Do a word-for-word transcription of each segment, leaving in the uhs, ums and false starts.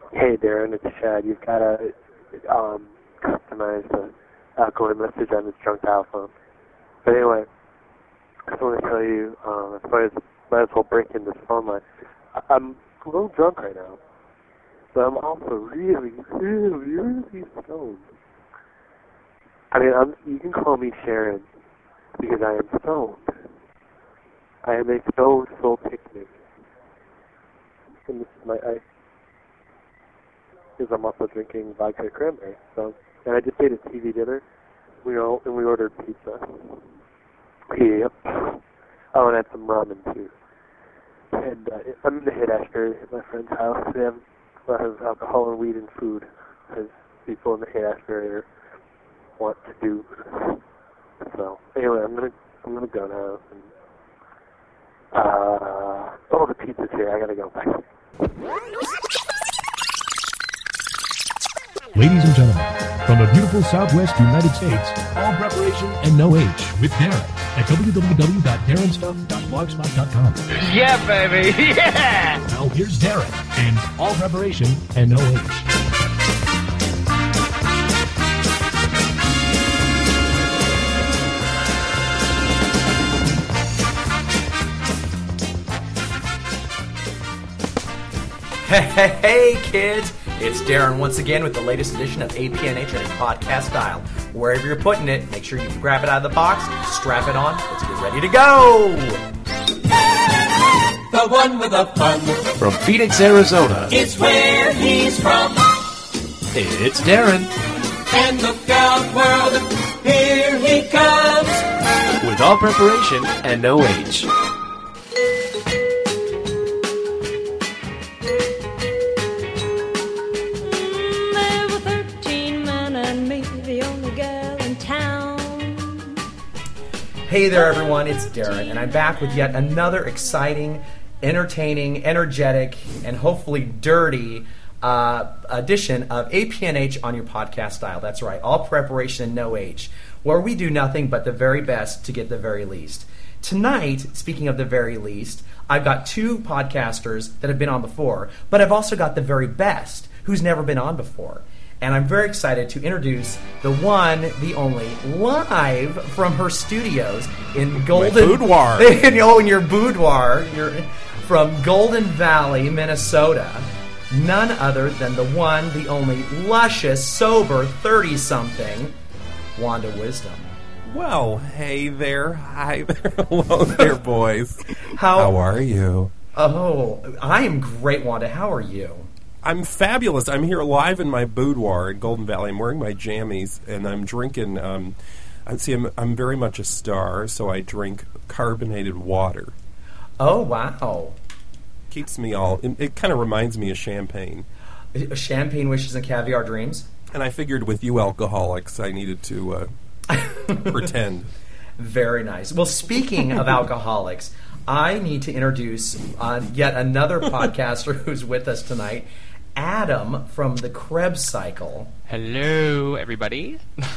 Hey Darren, it's Chad. You've got to um, customize the outgoing message on this drunk dial phone. But anyway, I just want to tell you, um, I might as, might as well break in this phone line. I, I'm a little drunk right now, but I'm also really, really, really stoned. I mean, I'm, you can call me Sharon because I am stoned. I am a stoned soul picnic. And this is my ice. Because I'm also drinking vodka cranberry. So, and I just ate a T V dinner. We all and we ordered pizza. Yep. Oh, and I had some ramen too. And uh, I'm in the Haight-Ashbury at my friend's house. They have a lot of alcohol and weed and food, as people in the Haight-Ashbury want to do. So anyway, I'm gonna I'm gonna go now. And, uh, oh, the pizza's here. I gotta go. Bye. Ladies and gentlemen, from the beautiful Southwest United States, all preparation and no age with Darren at w w w dot darren stuff dot blogspot dot com. Yeah, baby, yeah! Now here's Darren and all preparation and no age. Hey, hey, hey, kids! It's Darren once again with the latest edition of A P N H on your podcast style. Wherever you're putting it, make sure you grab it out of the box, strap it on, let's get ready to go! The one with the fun. From Phoenix, Arizona. It's where he's from. It's Darren. And look out, world, here he comes. With all preparation and no age. Hey there, everyone, it's Darren, and I'm back with yet another exciting, entertaining, energetic, and hopefully dirty uh, edition of A P N H on your podcast style. That's right, all preparation and no age, where we do nothing but the very best to get the very least. Tonight, speaking of the very least, I've got two podcasters that have been on before, but I've also got the very best, who's never been on before. And I'm very excited to introduce the one, the only, live from her studios in Golden... My boudoir. in, oh, in your boudoir. You're from Golden Valley, Minnesota. None other than the one, the only, luscious, sober, thirty-something, Wanda Wisdom. Well, hey there. Hi there. Hello there, boys. How, How are you? Oh, I am great, Wanda. How are you? I'm fabulous. I'm here live in my boudoir in Golden Valley. I'm wearing my jammies, and I'm drinking... Um, I see, I'm, I'm very much a star, so I drink carbonated water. Oh, wow. Keeps me all... It, it kind of reminds me of champagne. Champagne wishes and caviar dreams? And I figured with you alcoholics, I needed to uh, pretend. Very nice. Well, speaking of alcoholics, I need to introduce uh, yet another podcaster who's with us tonight, Adam from the Krebs Cycle. Hello, everybody.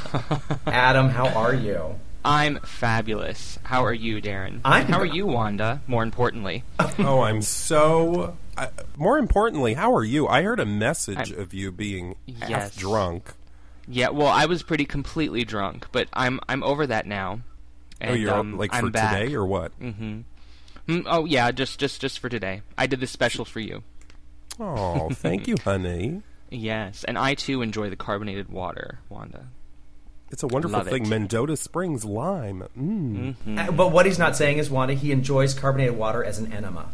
Adam, how are you? I'm fabulous. How are you, Darren? I'm how are you, Wanda, more importantly? Oh, I'm so... Uh, more importantly, how are you? I heard a message I'm, of you being half yes. drunk. Yeah, well, I was pretty completely drunk, but I'm I'm over that now. And, oh, you're um, like for I'm back. today or what? Mm-hmm. Mm, oh, yeah, just, just, just for today. I did this special for you. Oh, thank you, honey. Yes, and I, too, enjoy the carbonated water, Wanda. It's a wonderful Love thing. it. Mendota Springs lime. Mm. Mm-hmm. Uh, but what he's not saying is, Wanda, he enjoys carbonated water as an enema.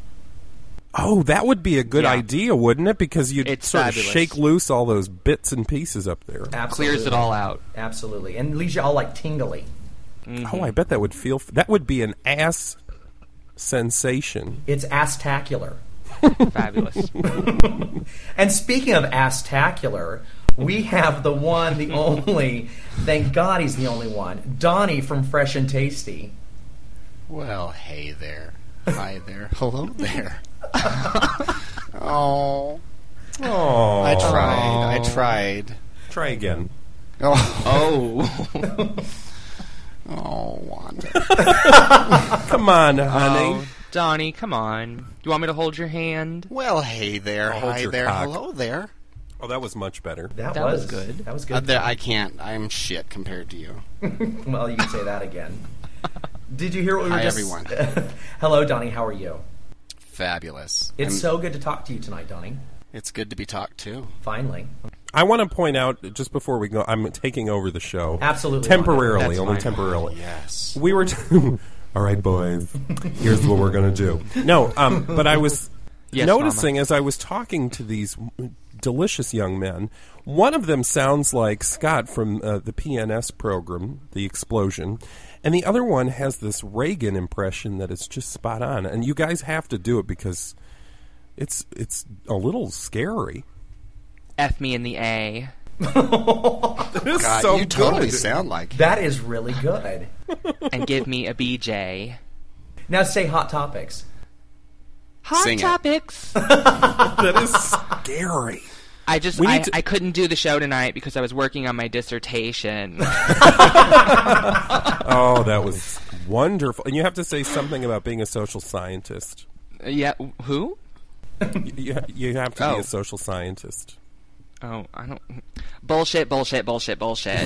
Oh, that would be a good Yeah. idea, wouldn't it? Because you'd It's sort fabulous. of shake loose all those bits and pieces up there. Absolutely. Clears it all out. Absolutely. And leaves you all, like, tingly. Mm-hmm. Oh, I bet that would feel... F- that would be an ass sensation. It's ass-tacular. Fabulous. And speaking of ass-tacular, we have the one, the only, thank God he's the only one, Donnie from Fresh and Tasty. Well, hey there. Hi there. Hello there. Oh. Oh. I tried. I tried. Try again. Oh. Oh. Oh, Wanda. Come on, honey. Oh, Donnie, come on. Do you want me to hold your hand? Well, hey there. I'll hold Hi your there. cock. Hello there. Oh, that was much better. That, That was, was good. That was Uh, good. there, I can't. I'm shit compared to you. Well, you can say that again. Did you hear what we were Hi, just... everyone. Hello, Donnie. How are you? Fabulous. It's I'm- so good to talk to you tonight, Donnie. It's good to be talked to. Finally. I want to point out, just before we go, I'm taking over the show. Absolutely. Temporarily, That's only fine. temporarily. Yes. We were... T- All right, boys. Here's what we're going to do. No, um, but I was Yes, noticing Mama. as I was talking to these delicious young men, one of them sounds like Scott from uh, the P N S program, The Explosion, and the other one has this Reagan impression that is just spot on. And you guys have to do it because it's it's a little scary. F me in the A. It is God, so you totally good. sound like That is really good. And give me a B J. Now say hot topics. Hot Sing it. topics. That is scary. I just We I, need to- I couldn't do the show tonight because I was working on my dissertation. Oh, that was wonderful. And you have to say something about being a social scientist. Yeah, who? You, you, you have to Oh. be a social scientist. Oh, I don't. Bullshit, bullshit, bullshit, bullshit.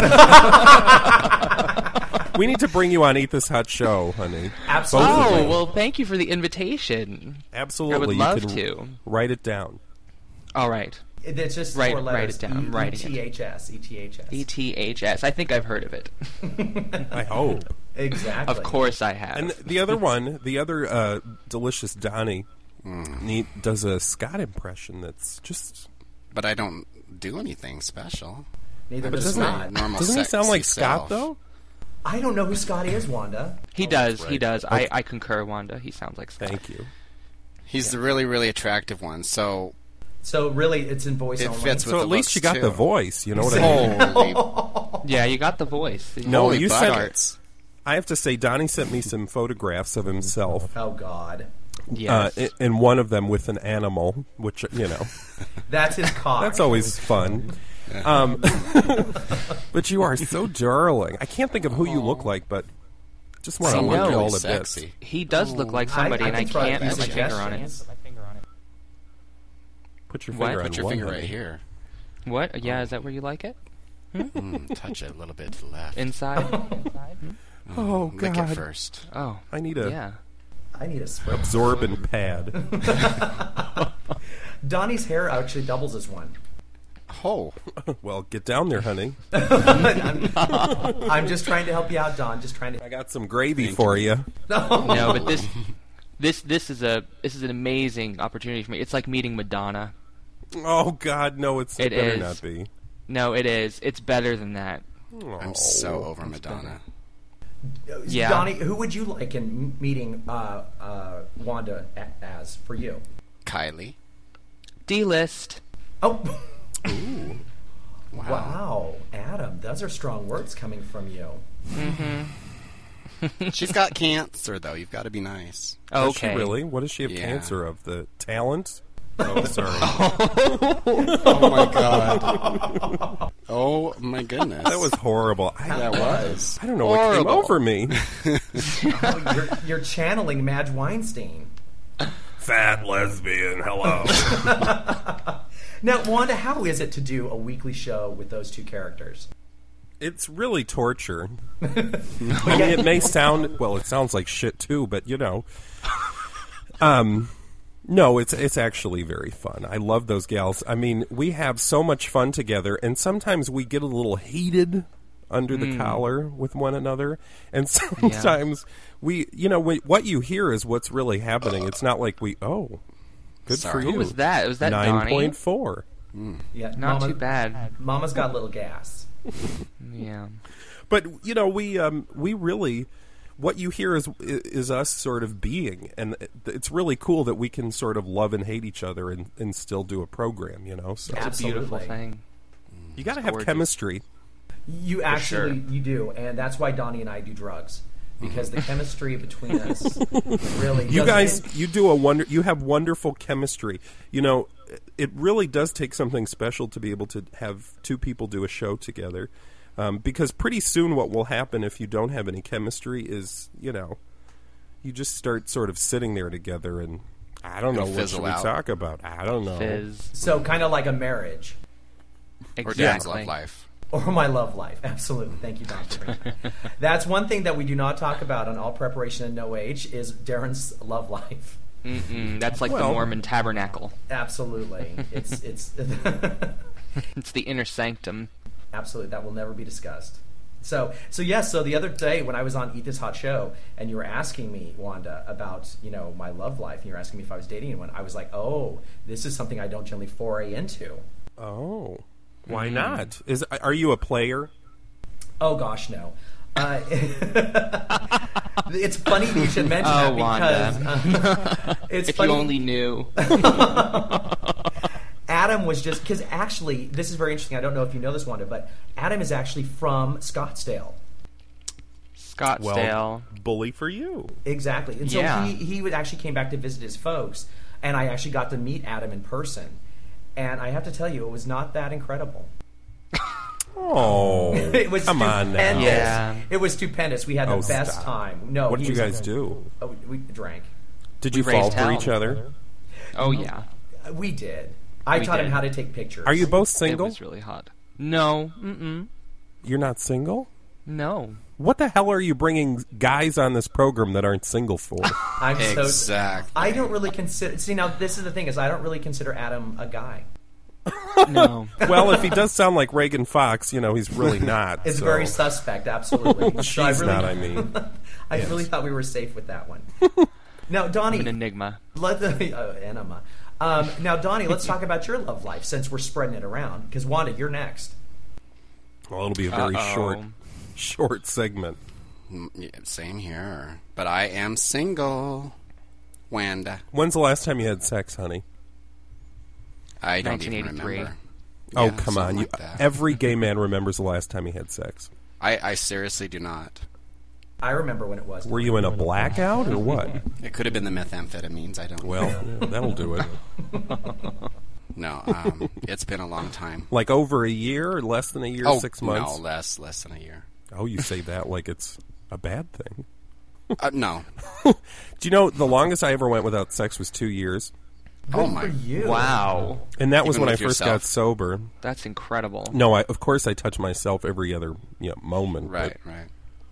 I don't- We need to bring you on Eat This Hot Show, honey. Absolutely. Both of oh, you. well, thank you for the invitation. Absolutely. I would You love can to. Write it down. All right. It's just Write- four write letters. it down. I'm E- writing it. E T H S. E T H S. E T H S. I think I've heard of it. I hope. Exactly. Of course I have. And the other one, the other uh, delicious Donnie, neat, does a Scott impression that's just... But I don't do anything special. Neither But does doesn't Scott. it- normal Doesn't he sexy sound like self. Scott, though? I don't know who Scott is, Wanda. he Oh, does. that's He right. does. Okay. I, I concur, Wanda. He sounds like Scott. Thank you. He's the really, really attractive one. So So really, it's in voice It only. fits with So the at least looks, you got too. the voice, you know what I mean? holy, Yeah, you got the voice. No, holy you butt said... arts. I have to say, Donnie sent me some photographs of himself. Oh God, Yes. Uh, i- and one of them with an animal, which, you know, that's his cock. that's always fun. Um, but you are so darling. I can't think of who you look like, but just want to Someone look really all of sexy. this. he does look like I- somebody, I and I can throw can't out put my some finger on it. suggestions. Put your What? finger on Put your one, finger honey. right here. What? Yeah, is that where you like it? Mm, touch it a little bit to the left. Inside? Inside? Oh, Lick God. it first. Oh, I need a yeah. I need a spray. absorbent pad. Donnie's hair actually doubles as one. Oh, Well, get down there, honey. I'm, I'm just trying to help you out, Don. Just trying to. I got some gravy for you. No, but this, this, this is a, this is an amazing opportunity for me. It's like meeting Madonna. Oh, God, no, it's, it It better is. not be. No, it is. It's better than that. I'm so over Madonna. Yeah. Donnie, who would you like in m- meeting uh, uh, Wanda a- as for you? Kylie. D-list. Oh, Wow. wow, Adam, those are strong words coming from you. She's got cancer, though. You've got to be nice. Does she Okay. really? What does she have Yeah. cancer of? The talent? Oh, sorry. Oh, my God. Oh, my goodness. That was horrible. I, That was. I don't know what came Horrible. over me. Oh, you're, you're channeling Madge Weinstein. Fat lesbian, hello. Now, Wanda, how is it to do a weekly show with those two characters? It's really torture. I mean, it may sound well. It sounds like shit too, but you know, um, no, it's it's actually very fun. I love those gals. I mean, we have so much fun together, and sometimes we get a little heated under the collar with one another, and sometimes we, you know, we, what you hear is what's really happening. It's not like we, oh, good Sorry. for you. Who was that? Was that Nine Donnie? point four. Yeah, Not Mama- too bad. Mama's got a little gas. Yeah. But you know, we um, we really, what you hear is is us sort of being, and it's really cool that we can sort of love and hate each other and, and still do a program. You know, so It's a beautiful Absolutely. thing. you got to have gorgeous. chemistry. You actually, sure. you do, and that's why Donnie and I do drugs. Because the chemistry between us really You doesn't- guys, you do a wonder. You have wonderful chemistry. You know, it really does take something special to be able to have two people do a show together. Um, because pretty soon, what will happen if you don't have any chemistry is, you know, you just start sort of sitting there together, and I don't know It'll what fizzle should we out. talk about. I don't know. Fizz. So kind of like a marriage. Or Exactly. Dan's love life. Or my love life. Absolutely. Thank you, Don, for bringing that. That's one thing that we do not talk about on All Preparation and No Age is Darren's love life. Mm-mm, that's like Well- the Mormon tabernacle. Absolutely. It's it's It's the inner sanctum. absolutely that will never be discussed. So so yes, so the other day when I was on Eat This Hot Show and you were asking me, Wanda, about, you know, my love life, and you were asking me if I was dating anyone, I was like, "Oh, this is something I don't generally foray into." Oh, why Mm. not? Is Are you a player? Oh gosh, no. Uh, it's funny that you should mention Oh, that because uh, it's If funny. you only knew. Adam was just because actually this is very interesting. I don't know if you know this, Wanda, but Adam is actually from Scottsdale. Scottsdale. Well, bully for you. Exactly, and so Yeah. he he would actually came back to visit his folks, and I actually got to meet Adam in person, and I have to tell you, it was not that incredible. Oh, It was come on now. stupendous. Yeah. It was stupendous. We had the Oh, best stop. time. No, What he did you was- guys do? Oh, we drank. Did We you fall raised for hell. each other? Oh yeah. We did. I We taught him did. how to take pictures. Are you both It single? was really hot. No. Mm-mm. You're not single? No. What the hell are you bringing guys on this program that aren't single for? I'm so. Exactly. I don't really consider. See, now this is the thing: is I don't really consider Adam a guy. No. Well, if he does sound like Reagan Fox, you know, he's really not. It's so. very suspect, absolutely. So I She's really, not, I mean. I really thought we were safe with that one. Now, Donnie, An enigma. let the uh, enema. Um, now, Donnie, let's talk about your love life since we're spreading it around. Because Wanda, you're next. Well, it'll be a very Uh-oh. short, short segment. Mm, yeah, same here. But I am single. Wanda. When's the last time you had sex, honey? I don't even nineteen eighty-three. remember. Oh, Yeah, come something on. You, like that. every gay man remembers the last time he had sex. I, I seriously do not. I remember when it was. Were you in a blackout or what? It could have been the methamphetamines. I don't Well, yeah, that'll do it. No, um, it's been a long time. Like over a year or less than a year, oh, six months? no, less, less than a year. Oh, you say that like it's a bad thing. Uh, no. Do you know the longest I ever went without sex was two years? Oh, Good my. for you. Wow. And that was Even when I with first yourself? got sober. That's incredible. No, I, of course I touch myself every other you know, moment. Right, right.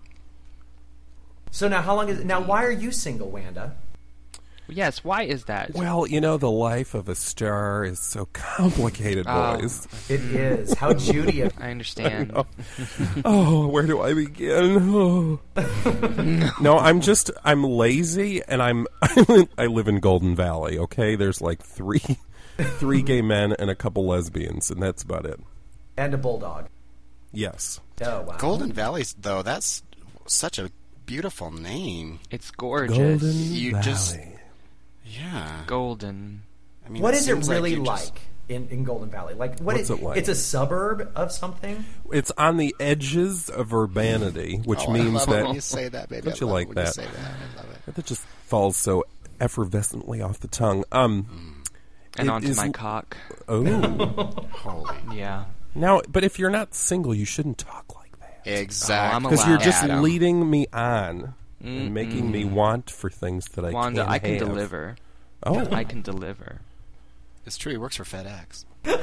So now, how long is it? Now, why are you single, Wanda? Yes, why is that? But, well, you know, the life of a star is so complicated, Oh. boys. It is. How Judy. I understand. Oh, oh, where do I begin? Oh. No, I'm just I'm lazy, and I'm I live in Golden Valley. Okay, there's like three three gay men and a couple lesbians, and that's about it. And a bulldog. Yes. Oh, wow. Golden Valley's, though, that's such a beautiful name. It's gorgeous. Golden You Valley. just- Yeah. Golden. I mean, What it is it seems really you like, just- in, in Golden Valley? Like, what What's is- it like? It's a suburb of something? It's on the edges of urbanity, which Oh, I means love it that when you say that, baby. Don't I you love like when that? You say that. I love it. that just falls so effervescently off the tongue. Um, And it onto is- my cock. oh, Holy. Yeah. now, but if you're not single, you shouldn't talk like that Exactly. Oh, I'm because you're allowed. just Adam. leading me on and making me want for things that I Wanda, can't I can have. deliver. Oh, I can deliver. It's true. He works for FedEx.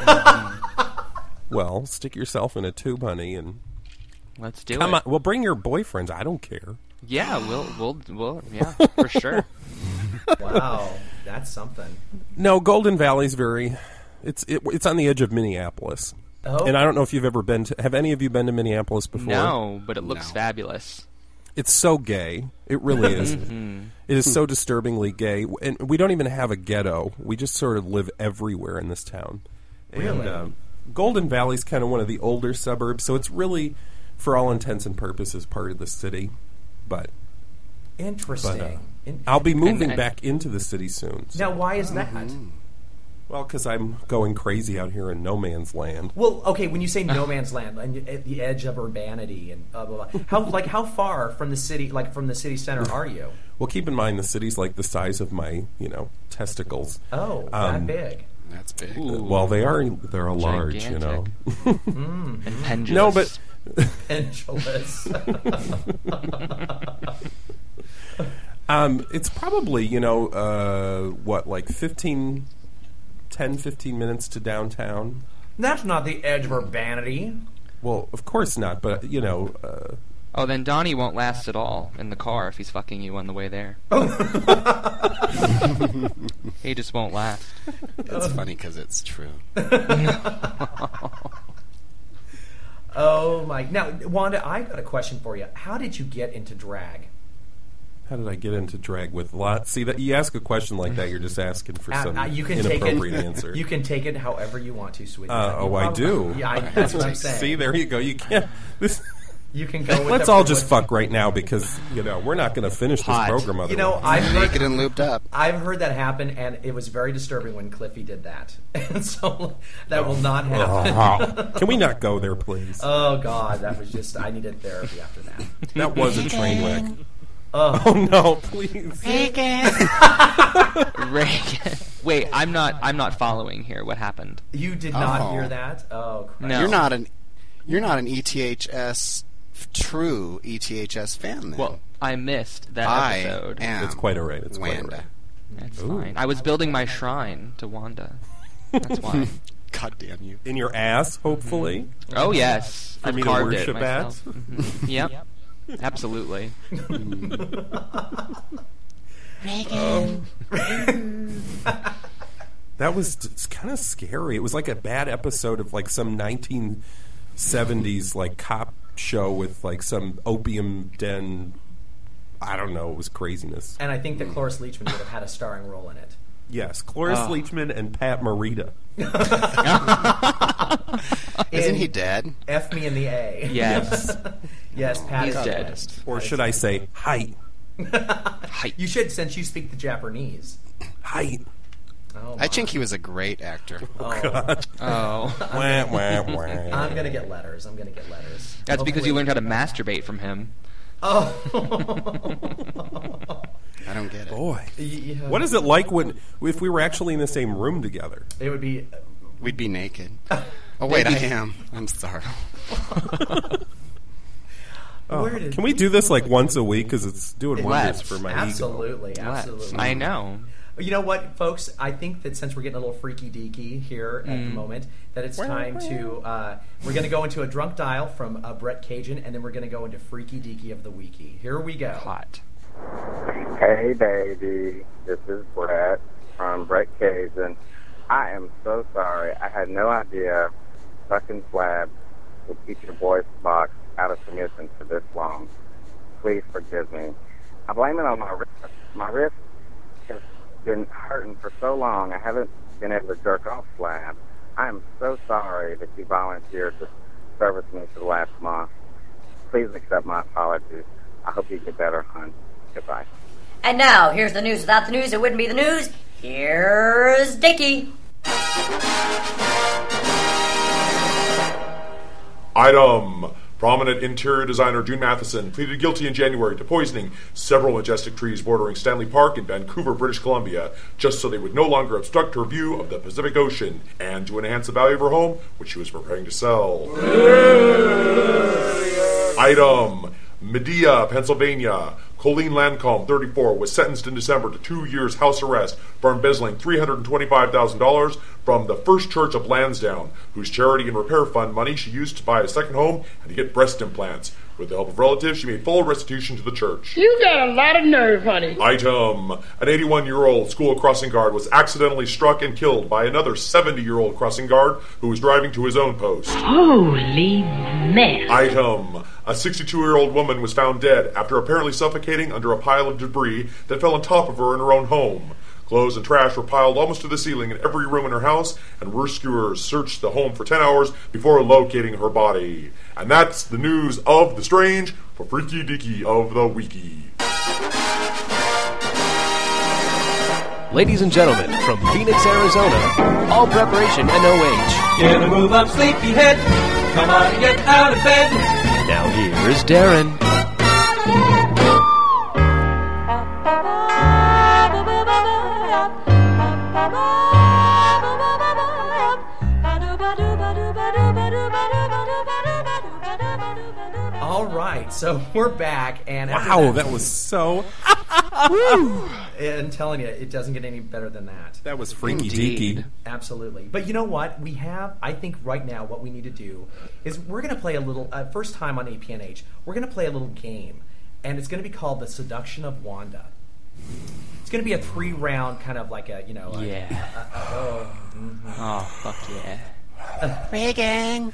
well, stick yourself in a tube, honey, and Let's do come it. on. Well, bring your boyfriends. I don't care. Yeah, we'll, we'll, we'll, yeah, for sure. Wow. That's something. No, Golden Valley's very. It's it, it's on the edge of Minneapolis, Oh. and I don't know if you've ever been to. Have any of you been to Minneapolis before? No, but it looks No. fabulous. It's so gay. It really is. It is so disturbingly gay, and we don't even have a ghetto. We just sort of live everywhere in this town. Really? And, uh, Golden Valley's kind of one of the older suburbs, so it's really, for all intents and purposes, part of the city. But, Interesting. but uh, In- I'll be moving and- back into the city soon. so- now, why is that? Well, because I'm going crazy out here in no man's land. Well, okay, when you say no man's land and you- at the edge of urbanity and blah blah blah, how like how far from the city, like from the city center, are you? Well, keep in mind the city's like the size of my, you know, testicles. Oh, Um, that big. That's big. Ooh. Well, they are they're a large, you know. Gigantic. And pendulous. No, but Pendulous. Um, it's probably, you know, uh, what, like fifteen, ten, fifteen minutes to downtown? That's not the edge of urbanity. Well, of course not, but, you know... Uh, oh, then Donnie won't last at all in the car if he's fucking you on the way there. He just won't last. It's funny because it's true. Oh, my... Now, Wanda, I've got a question for you. How did you get into drag? How did I get into drag with lots? See, that you ask a question like that, you're just asking for some uh, uh, you can inappropriate take it, answer. You can take it however you want to, sweetie. Uh, oh, I do? Yeah, I, that's what I'm saying. See, there you go. You can't... This, you can go with Let's the, all just fuck right now because, you know, we're not going to finish Hot. this program otherwise. You know, I've heard, Naked and looped up. I've heard that happen, and it was very disturbing when Cliffy did that. And so that will not happen. Can we not go there, please? Oh, God, that was just... I needed therapy after that. That was a train wreck. Oh, oh no, please. Reagan. Reagan. Wait, I'm not I'm not following here. What happened? You did not Oh. hear that? Oh, crap. No. You're not an you're not an E T H S true E T H S fan then. Well, I missed that I episode. am It's quite all right. It's quite all Wanda. right. That's Ooh. fine. I was building my shrine to Wanda. That's why. God damn you. In your ass, hopefully. Oh yes, For I've me to carved it worship at? myself. Mhm. Yep. Absolutely. Um, that was kind of scary. It was like a bad episode of like some nineteen seventies like cop show with like some opium den. I don't know. It was craziness. And I think that Cloris Leachman would have had a starring role in it. Yes, Cloris Oh. Leachman and Pat Morita. Isn't In he dead? F me in the A. Yes. Yes, Pat He's is dead. Or should I say, hi. You should, since you speak the Japanese. Hi. Oh, I think he was a great actor. oh. Oh. Wah, wah, wah. I'm going to get letters. I'm going to get letters. That's because Hopefully- you learned how to masturbate from him. Oh. I don't get it. Boy. Yeah. What is it like when if we were actually in the same room together? It would be... We'd be naked. Oh wait, I Maybe. am. I'm sorry. Oh, Where did- can we do this like once a week? Because it's doing wonders Let's. for my Absolutely, Let's. absolutely. I know. You know what, folks? I think that since we're getting a little freaky deaky here at the moment, that it's time to. Uh, we're going to go into a drunk dial from uh, Brett Cajun, and then we're going to go into freaky deaky of the weeky. Here we go. Hot. Hey, baby. This is Brett from Brett Cajun. I am so sorry. I had no idea fucking Slab would keep your voice box out of submission for this long. Please forgive me. I blame it on my wrist. My wrist has been hurting for so long. I haven't been able to jerk off Slab. I am so sorry that you volunteered to service me for the last month. Please accept my apologies. I hope you get better, hon. Goodbye. And now, here's the news without the news. It wouldn't be the news. Here's Dickie. Item. Prominent interior designer June Matheson pleaded guilty in January to poisoning several majestic trees bordering Stanley Park in Vancouver, British Columbia, just so they would no longer obstruct her view of the Pacific Ocean and to enhance the value of her home, which she was preparing to sell. Item. Medea, Pennsylvania. Colleen Lancome, thirty-four, was sentenced in December to two years house arrest for embezzling three hundred twenty-five thousand dollars from the First Church of Lansdowne, whose charity and repair fund money she used to buy a second home and to get breast implants. With the help of relatives, she made full restitution to the church. You got a lot of nerve, honey. Item. An eighty-one-year-old school crossing guard was accidentally struck and killed by another seventy-year-old crossing guard who was driving to his own post. Holy mess. Item. A sixty-two-year-old woman was found dead after apparently suffocating under a pile of debris that fell on top of her in her own home. Clothes and trash were piled almost to the ceiling in every room in her house, and rescuers searched the home for ten hours before locating her body. And that's the news of the strange for Freaky Deaky of the Weeky. Ladies and gentlemen, from Phoenix, Arizona, all preparation and no age. Get a move up, sleepyhead. Come on, get out of bed. Now here's Darren. All right, so we're back, and Wow, that was so. I'm telling you, it doesn't get any better than that. That was freaky Indeed. deaky. Absolutely. But you know what? We have, I think right now what we need to do is we're going to play a little, uh, first time on A P N H, we're going to play a little game. And it's going to be called The Seduction of Wanda. It's going to be a three-round kind of like a, you know. A, Yeah. A, a, oh, mm-hmm. Oh, fuck yeah. Uh, Reagan.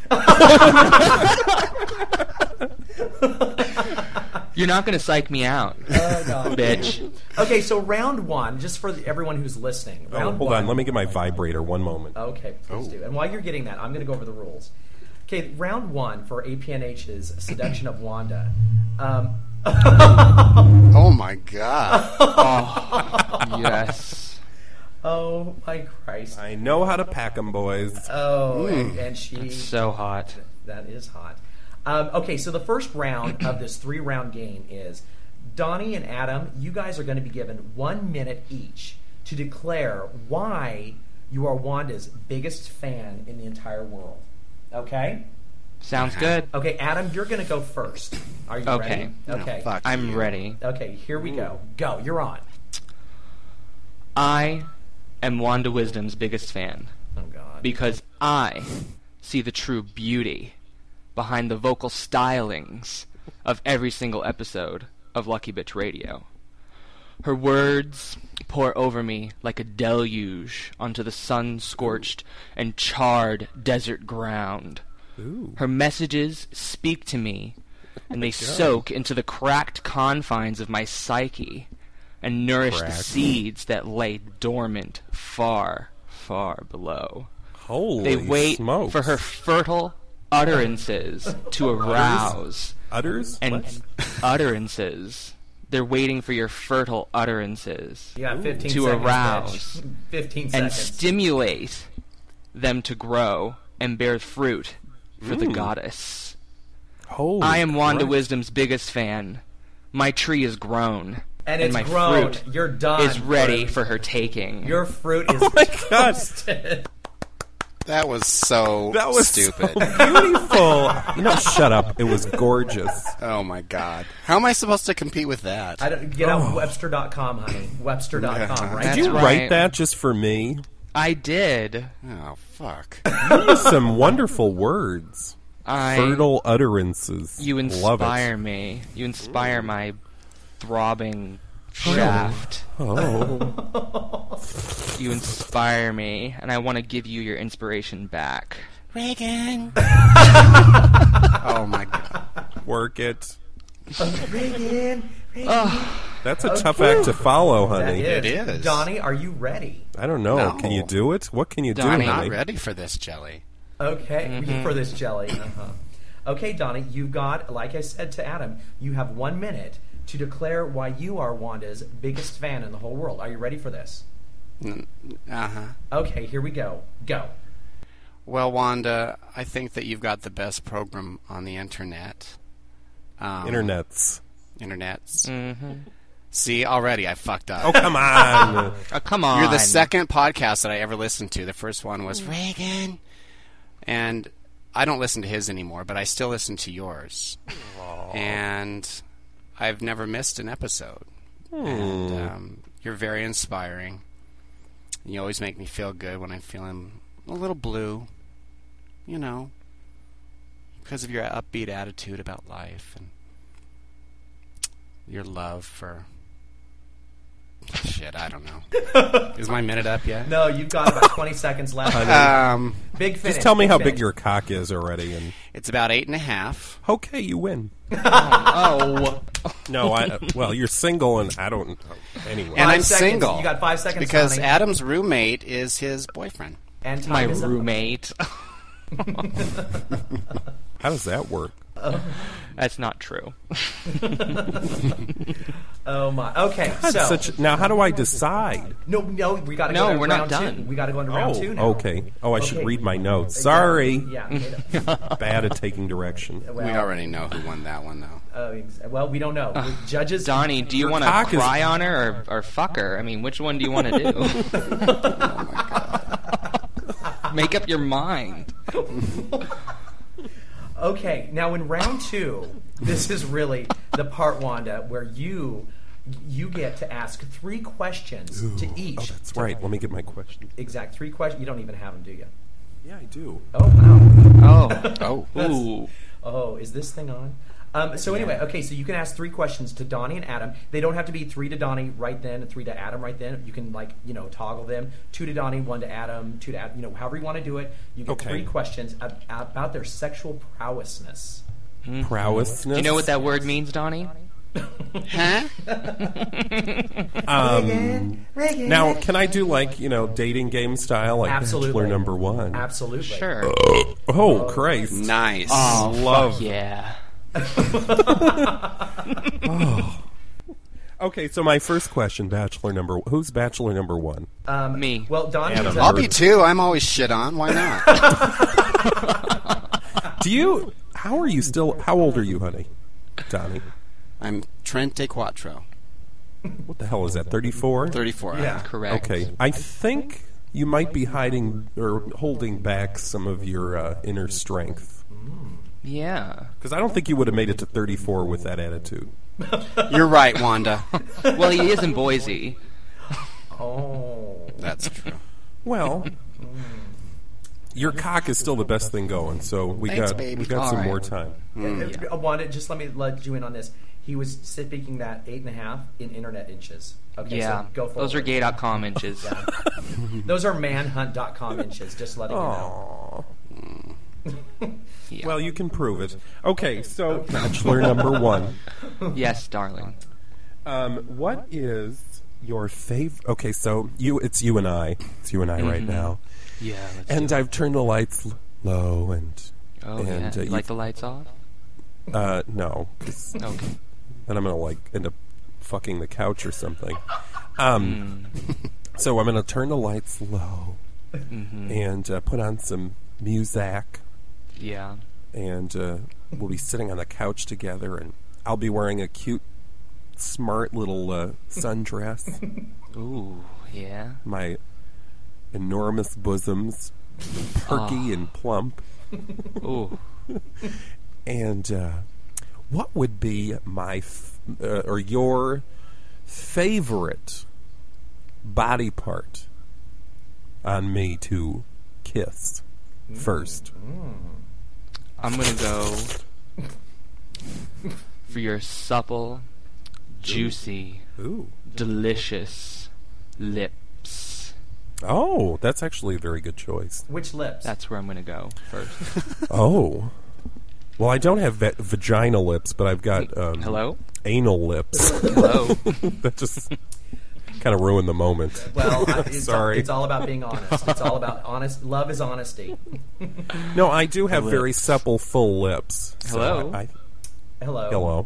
You're not going to psych me out, Oh, no. bitch. Okay, so round one, just for the, everyone who's listening. Oh, Round hold one, on. Let me get my vibrator. One moment. Okay, please do. And while you're getting that, I'm going to go over the rules. Okay, round one for A P N H's Seduction of Wanda. Um, Oh my god. Oh, yes. oh my Christ. I know how to pack 'em, boys. Oh, and, and she... It's so hot. That is hot. Um, okay, so the first round of this three-round game is Donnie and Adam, you guys are going to be given one minute each to declare why you are Wanda's biggest fan in the entire world. Okay? Sounds good. Okay, Adam, you're going to go first. Are you Okay. ready? Okay. No, fuck I'm you. ready. Okay, here we go. Go, you're on. I am Wanda Wisdom's biggest fan Oh, God. because I see the true beauty behind the vocal stylings of every single episode of Lucky Bitch Radio. Her words pour over me like a deluge onto the sun-scorched and charred desert ground. Ooh. Her messages speak to me, and they soak into the cracked confines of my psyche and nourish the Cracked. seeds that lay dormant far, far below. Holy They wait smokes. for her fertile utterances to arouse. Utters? And What? utterances. They're waiting for your fertile utterances You got fifteen to seconds, arouse bitch. fifteen and seconds. stimulate them to grow and bear fruit for the Mm. goddess. Holy I am Wanda Christ. Wisdom's biggest fan. My tree is grown. And it's my grown. fruit You're done. is ready Fruit. for her taking. Your fruit is Oh my God. toasted. That was so That was stupid. so beautiful. You know, shut up. It was gorgeous. Oh my god. How am I supposed to compete with that? I don't, get out Oh. Webster dot com, honey. Webster dot com, right? That's Did you right. write that just for me? I did. Oh fuck. Those are some wonderful words. I Fertile utterances. You Love inspire it. me. You inspire my throbbing shaft. Oh. You inspire me, and I want to give you your inspiration back. Reagan. Oh my god. Work it. Reagan, Reagan. That's a tough act to follow, That honey. is. It is. Donnie, are you ready? I don't know. No. Can you do it? What can you Donnie. do, Not honey? ready for this, Jelly. Okay, Mm-hmm. for this jelly. Uh-huh. Okay, Donnie, you've got, like I said to Adam, you have one minute to declare why you are Wanda's biggest fan in the whole world. Are you ready for this? Uh huh. Okay, here we go. Go. Well, Wanda, I think that you've got the best program on the internet. Um, Internets. Internets. Mm-hmm. See, already I fucked up. Oh, come on. Oh, come on. You're the second podcast that I ever listened to. The first one was Reagan. And I don't listen to his anymore, but I still listen to yours. And I've never missed an episode. And um, you're very inspiring. You always make me feel good when I'm feeling a little blue. You know, because of your upbeat attitude about life and your love for... Shit, I don't know. Is my minute up yet? No, you've got about twenty seconds left. Um, Big finish. Just tell me big how finish. big your cock is already. And it's about eight and a half. okay, you win. Oh. No, I. Well, you're single, and I don't. Anyway, And Five I'm seconds. single. You got five seconds, Because Sonny. Adam's roommate is his boyfriend. And time My is up. roommate. how does that work? That's not true. Oh my. Okay, That's so such. Now, how do I decide? no, no, we got to No, go to we're not round two. done. We got to go into round two now. okay. Oh, I should Okay. read my notes. Sorry. Yeah. Bad at taking direction. well, We already know who won that one, though. uh, ex- well, we don't know. Judges. Donnie, do you Your want to cock is- cry on her or, or fuck her? I mean, which one do you want to do? Oh my god. Make up your mind. Okay, now in round two, this is really the part, Wanda, where you you get to ask three questions Ooh. to each. Oh, that's right. Let me get my question. Exact three questions. You don't even have them, do you? Yeah, I do. Oh, wow. Oh. Oh. That's- Ooh. Oh, is this thing on? Um, so anyway, okay, so you can ask three questions to Donnie and Adam. They don't have to be three to Donnie right then and three to Adam right then. You can, like, you know, toggle them. Two to Donnie, one to Adam, two to Adam, you know, however you want to do it. You get Okay. three questions ab- about their sexual prowessness. Mhm. Prowessness? Do you know what that word means, Donnie? Huh? Um, Reagan. now, can I do like you know dating game style, like Absolutely. Bachelor Number One? Absolutely. Sure. Oh, Christ! Nice. Oh, Love. fuck yeah. Oh. Okay, so my first question, Bachelor Number Who's Bachelor Number One? Um, Me. Well, Donnie Adam. was I'll be two. I'm always shit on. Why not? Do you? How are you still? How old are you, honey? Donnie. I'm Trente Quattro. What the hell is that? Thirty-four. Thirty-four. Yeah. Correct. Okay, I think you might be hiding or holding back some of your uh, inner strength. Yeah. Because I don't think you would have made it to thirty-four with that attitude. You're right, Wanda. Well, he is in Boise. Oh. That's true. Well, your cock is still the best thing going, so we Thanks, got baby. we got All some right. more time. Uh, uh, Wanda, just let me let you in on this. He was speaking that eight and a half in internet inches. Okay, Yeah. so go forward. Those are gay dot com inches. Yeah. Those are manhunt dot com inches, just letting you know. Aww. Yeah. Well, you can prove it. Okay, so Bachelor Number One. Yes, darling. Um, what is your favorite? Okay, so you it's you and I. It's you and I right Mhm. now. Yeah. Let's And do it. I've turned the lights l- low and Oh, and yeah. uh, You you've- like the lights off? uh no, 'cause Okay. then I'm gonna like end up fucking the couch or something. Um, so I'm gonna turn the lights low Mm-hmm. and uh, put on some music, Yeah. and uh, we'll be sitting on the couch together, and I'll be wearing a cute, smart little uh, sundress. Ooh, yeah. My enormous bosoms, perky Oh. and plump. Ooh. And uh, what would be my f- uh, or your favorite body part on me to kiss first? I'm gonna go for your supple, juicy, Ooh. delicious lips. Oh, that's actually a very good choice. Which lips? That's where I'm gonna go first. Oh. Well, I don't have va- vaginal lips, but I've got um, Hello? anal lips. Hello? That just kind of ruined the moment. Well, I, it's, Sorry. it's all about being honest. It's all about honest. Love is honesty. No, I do have Lips. very supple, full lips. So Hello? I, Hello. hello.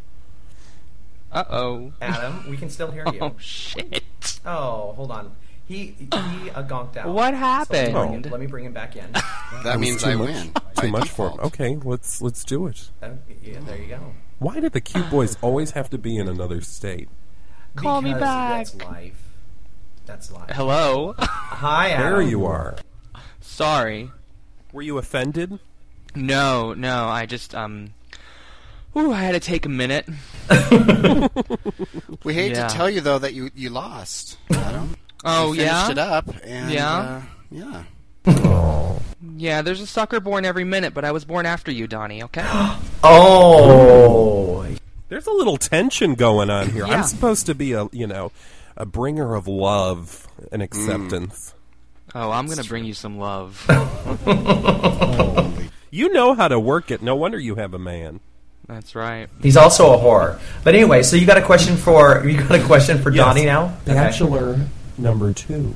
Uh-oh. Adam, we can still hear you. Oh, shit. Oh, hold on. He he uh, gonked out. What So let, me bring happened? him, let me bring him back in. That was means too I much- win. Too by much for him. default. Okay, let's let's do it. Oh, yeah, there you go. Why did the cute boys always have to be in another state? Call me Because back. That's life. That's life. Hello? Hi, Adam. There you are. Sorry. Were you offended? No, no, I just, um... Ooh, I had to take a minute. We hate Yeah. to tell you though that you you lost. Adam. Oh, you finished yeah? it up, and Yeah? uh, yeah. Yeah, there's a sucker born every minute, but I was born after you, Donnie, okay? Oh. There's a little tension going on here. Yeah. I'm supposed to be a you know a bringer of love and acceptance. Oh, I'm gonna bring you some love. You know how to work it. No wonder you have a man. That's right. He's also a whore. But anyway, so you got a question for you got a question for Yes. Donnie now? Okay. Bachelor number two.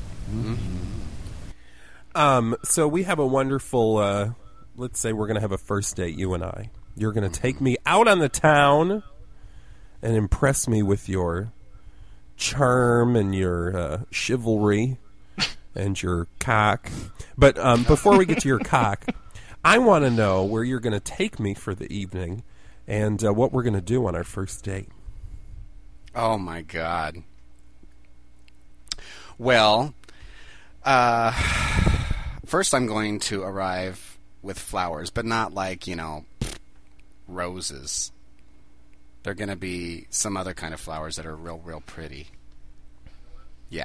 Um, so we have a wonderful. Uh, let's say we're going to have a first date, you and I. You're going to take me out on the town and impress me with your charm and your uh, chivalry and your cock. But um, before we get to your cock, I want to know where you're going to take me for the evening and uh, what we're going to do on our first date. Oh my God. Well, uh, first I'm going to arrive with flowers, but not like, you know, roses. they're going to be some other kind of flowers that are real, real pretty. Yeah.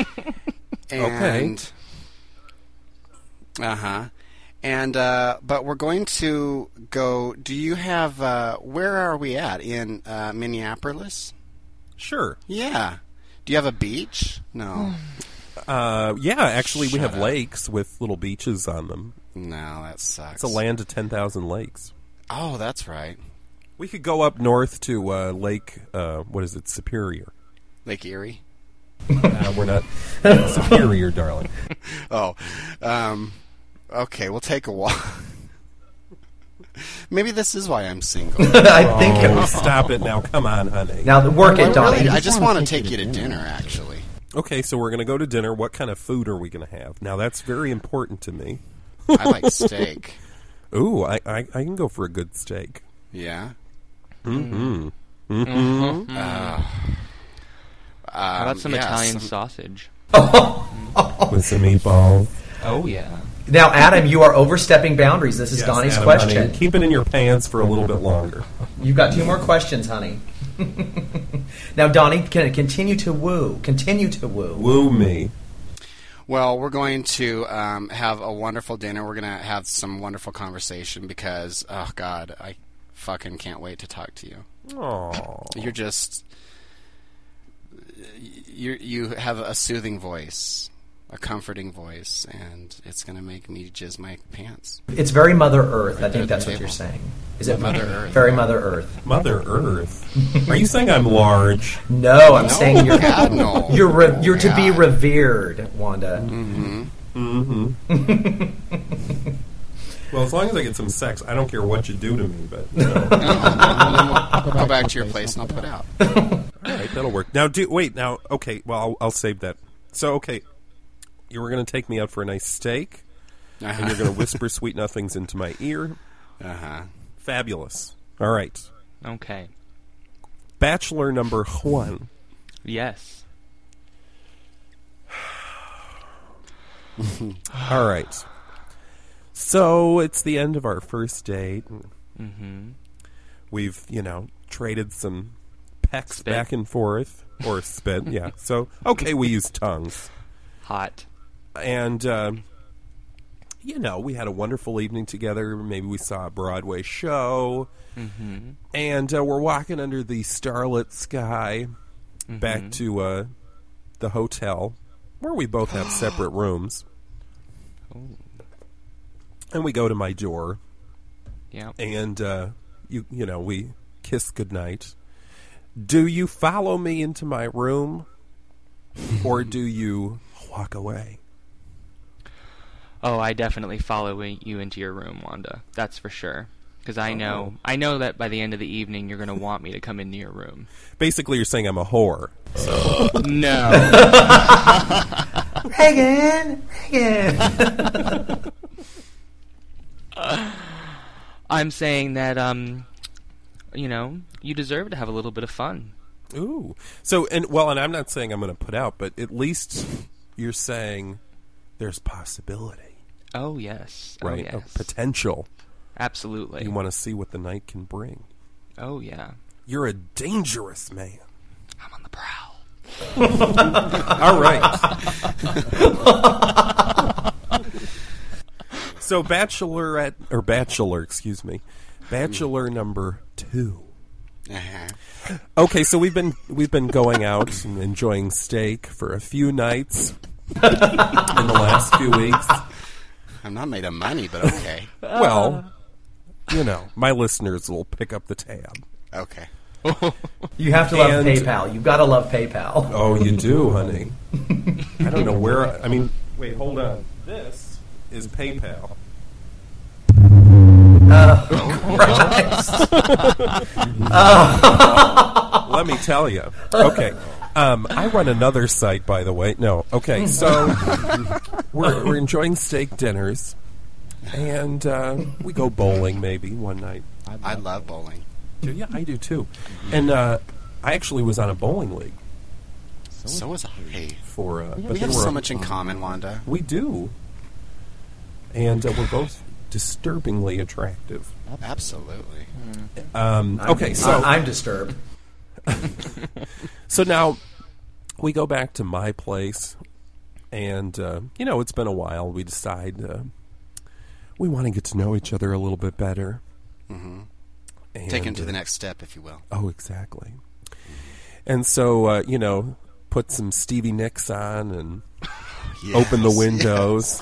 And, okay. Uh-huh. And, uh, but we're going to go, do you have, uh, where are we at? In, uh, Minneapolis? Sure. Yeah. Do you have a beach? No. Uh, yeah, actually, Shut we have up. lakes with little beaches on them. No, that sucks. It's a land of ten thousand lakes. Oh, that's right. We could go up north to uh, Lake, uh, what is it, Superior. Lake Erie? Uh, we're not Superior, darling. Oh, um, okay, we'll take a walk. Maybe this is why I'm single. I think oh, it- stop it now. Come on, honey. Now, work it, Donnie. Really, I just want to take you to dinner, actually. Okay, so we're going to go to dinner. What kind of food are we going to have? Now, that's very important to me. I like steak. Ooh, I, I, I can go for a good steak. Yeah? Mm-hmm. Mm-hmm. Mm-hmm. Uh, How about um, some yeah, Italian some- sausage? With some meatballs. Oh, yeah. Now, Adam, you are overstepping boundaries. This is Yes, Donnie's Adam, question. honey, keep it in your pants for a little bit longer. You've got two more questions, honey. Now, Donnie, can continue to woo. Continue to woo. Woo me. Well, we're going to um, have a wonderful dinner. We're going to have some wonderful conversation because, oh, God, I fucking can't wait to talk to you. Aww. You're just... You you have a soothing voice, a comforting voice, and it's going to make me jizz my pants. It's very Mother Earth. I Right there think at that's the what you're table. saying. Is it Mother Earth. Very Mother Earth. Mother Earth. Are you saying I'm large? No, I'm No, saying you're God, no. you're re- you're to be God. revered, Wanda. Mm-hmm. Mm-hmm. Well, as long as I get some sex, I don't care what you do to me, but... You know. Go back to your place and I'll put out. All right, that'll work. Now, do wait. Now, okay. Well, I'll, I'll save that. So, okay, you were going to take me out for a nice steak, Uh-huh. and you're going to whisper sweet nothings into my ear. Uh-huh. Fabulous. All right. Okay. Bachelor number one. Yes. All right. So it's the end of our first date. Mm-hmm. We've, you know, traded some pecks Spit. back and forth. Or spit, yeah. So, okay, we use tongues. Hot. And, um, you know, we had a wonderful evening together. Maybe we saw a Broadway show. Mm-hmm. And uh, we're walking under the starlit sky Mm-hmm. back to uh, the hotel, where we both have separate rooms. Ooh. And we go to my door. Yeah. And, uh, you you know, we kiss goodnight. Do you follow me into my room? Or do you walk away? Oh, I definitely follow you into your room, Wanda. That's for sure. Because I know, I know that by the end of the evening, you're going to want me to come into your room. Basically, you're saying I'm a whore. So. No. Reagan, Reagan. uh, I'm saying that, um, you know, you deserve to have a little bit of fun. Ooh. So, and well, and I'm not saying I'm going to put out, but at least you're saying there's possibility. Oh, yes. Right? Oh, yes. Of potential. Absolutely. You want to see what the night can bring. Oh, yeah. You're a dangerous man. I'm on the prowl. All right. So, bachelorette, or bachelor, excuse me, bachelor number two. Uh-huh. Okay, so we've been we've been going out and enjoying steak for a few nights in the last few weeks. I'm not made of money, but okay. Well, you know, my listeners will pick up the tab. Okay. You have to love And- PayPal. You've got to love PayPal. Oh, you do, honey. I don't know where. I mean, wait, hold on. This is PayPal. Oh, Christ. Oh. Let me tell you. Okay. Um, I run another site, by the way. No. Okay, so we're, we're enjoying steak dinners, and uh, we go bowling maybe one night. I love bowling. Do you? I do too. And uh, I actually was on a bowling league. So was I. For uh, We but have there were- so much in common, Wanda. We do. And uh, we're both disturbingly attractive. Absolutely. Um, I'm- okay, so I'm disturbed. So now we go back to my place, and uh, you know, it's been a while. We decide uh, we want to get to know each other a little bit better. Mm-hmm. And, Take him to uh, the next step, if you will. Oh, exactly. And so, uh, you know, put some Stevie Nicks on and Yes, open the windows.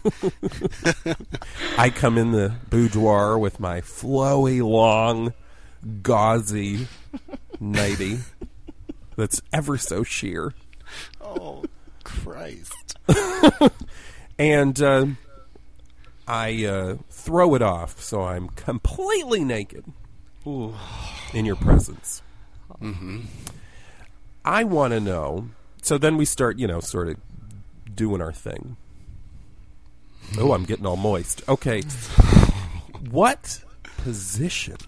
I come in the boudoir with my flowy, long, gauzy nightie that's ever so sheer. Oh, Christ. And uh, I uh, throw it off, so I'm completely naked. Ooh, in your presence. Mm-hmm. I want to know. So then we start, you know, sort of doing our thing. Oh, I'm getting all moist. Okay. What position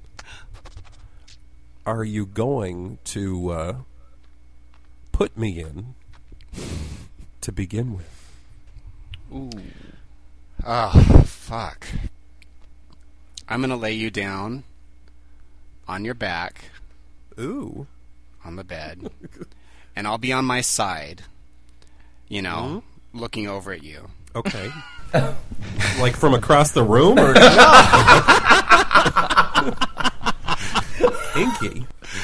are you going to uh, put me in to begin with? Ooh. Oh, fuck. I'm going to lay you down on your back. Ooh. On the bed. And I'll be on my side, you know, mm-hmm. looking over at you. Okay. Like from across the room? Or Inky.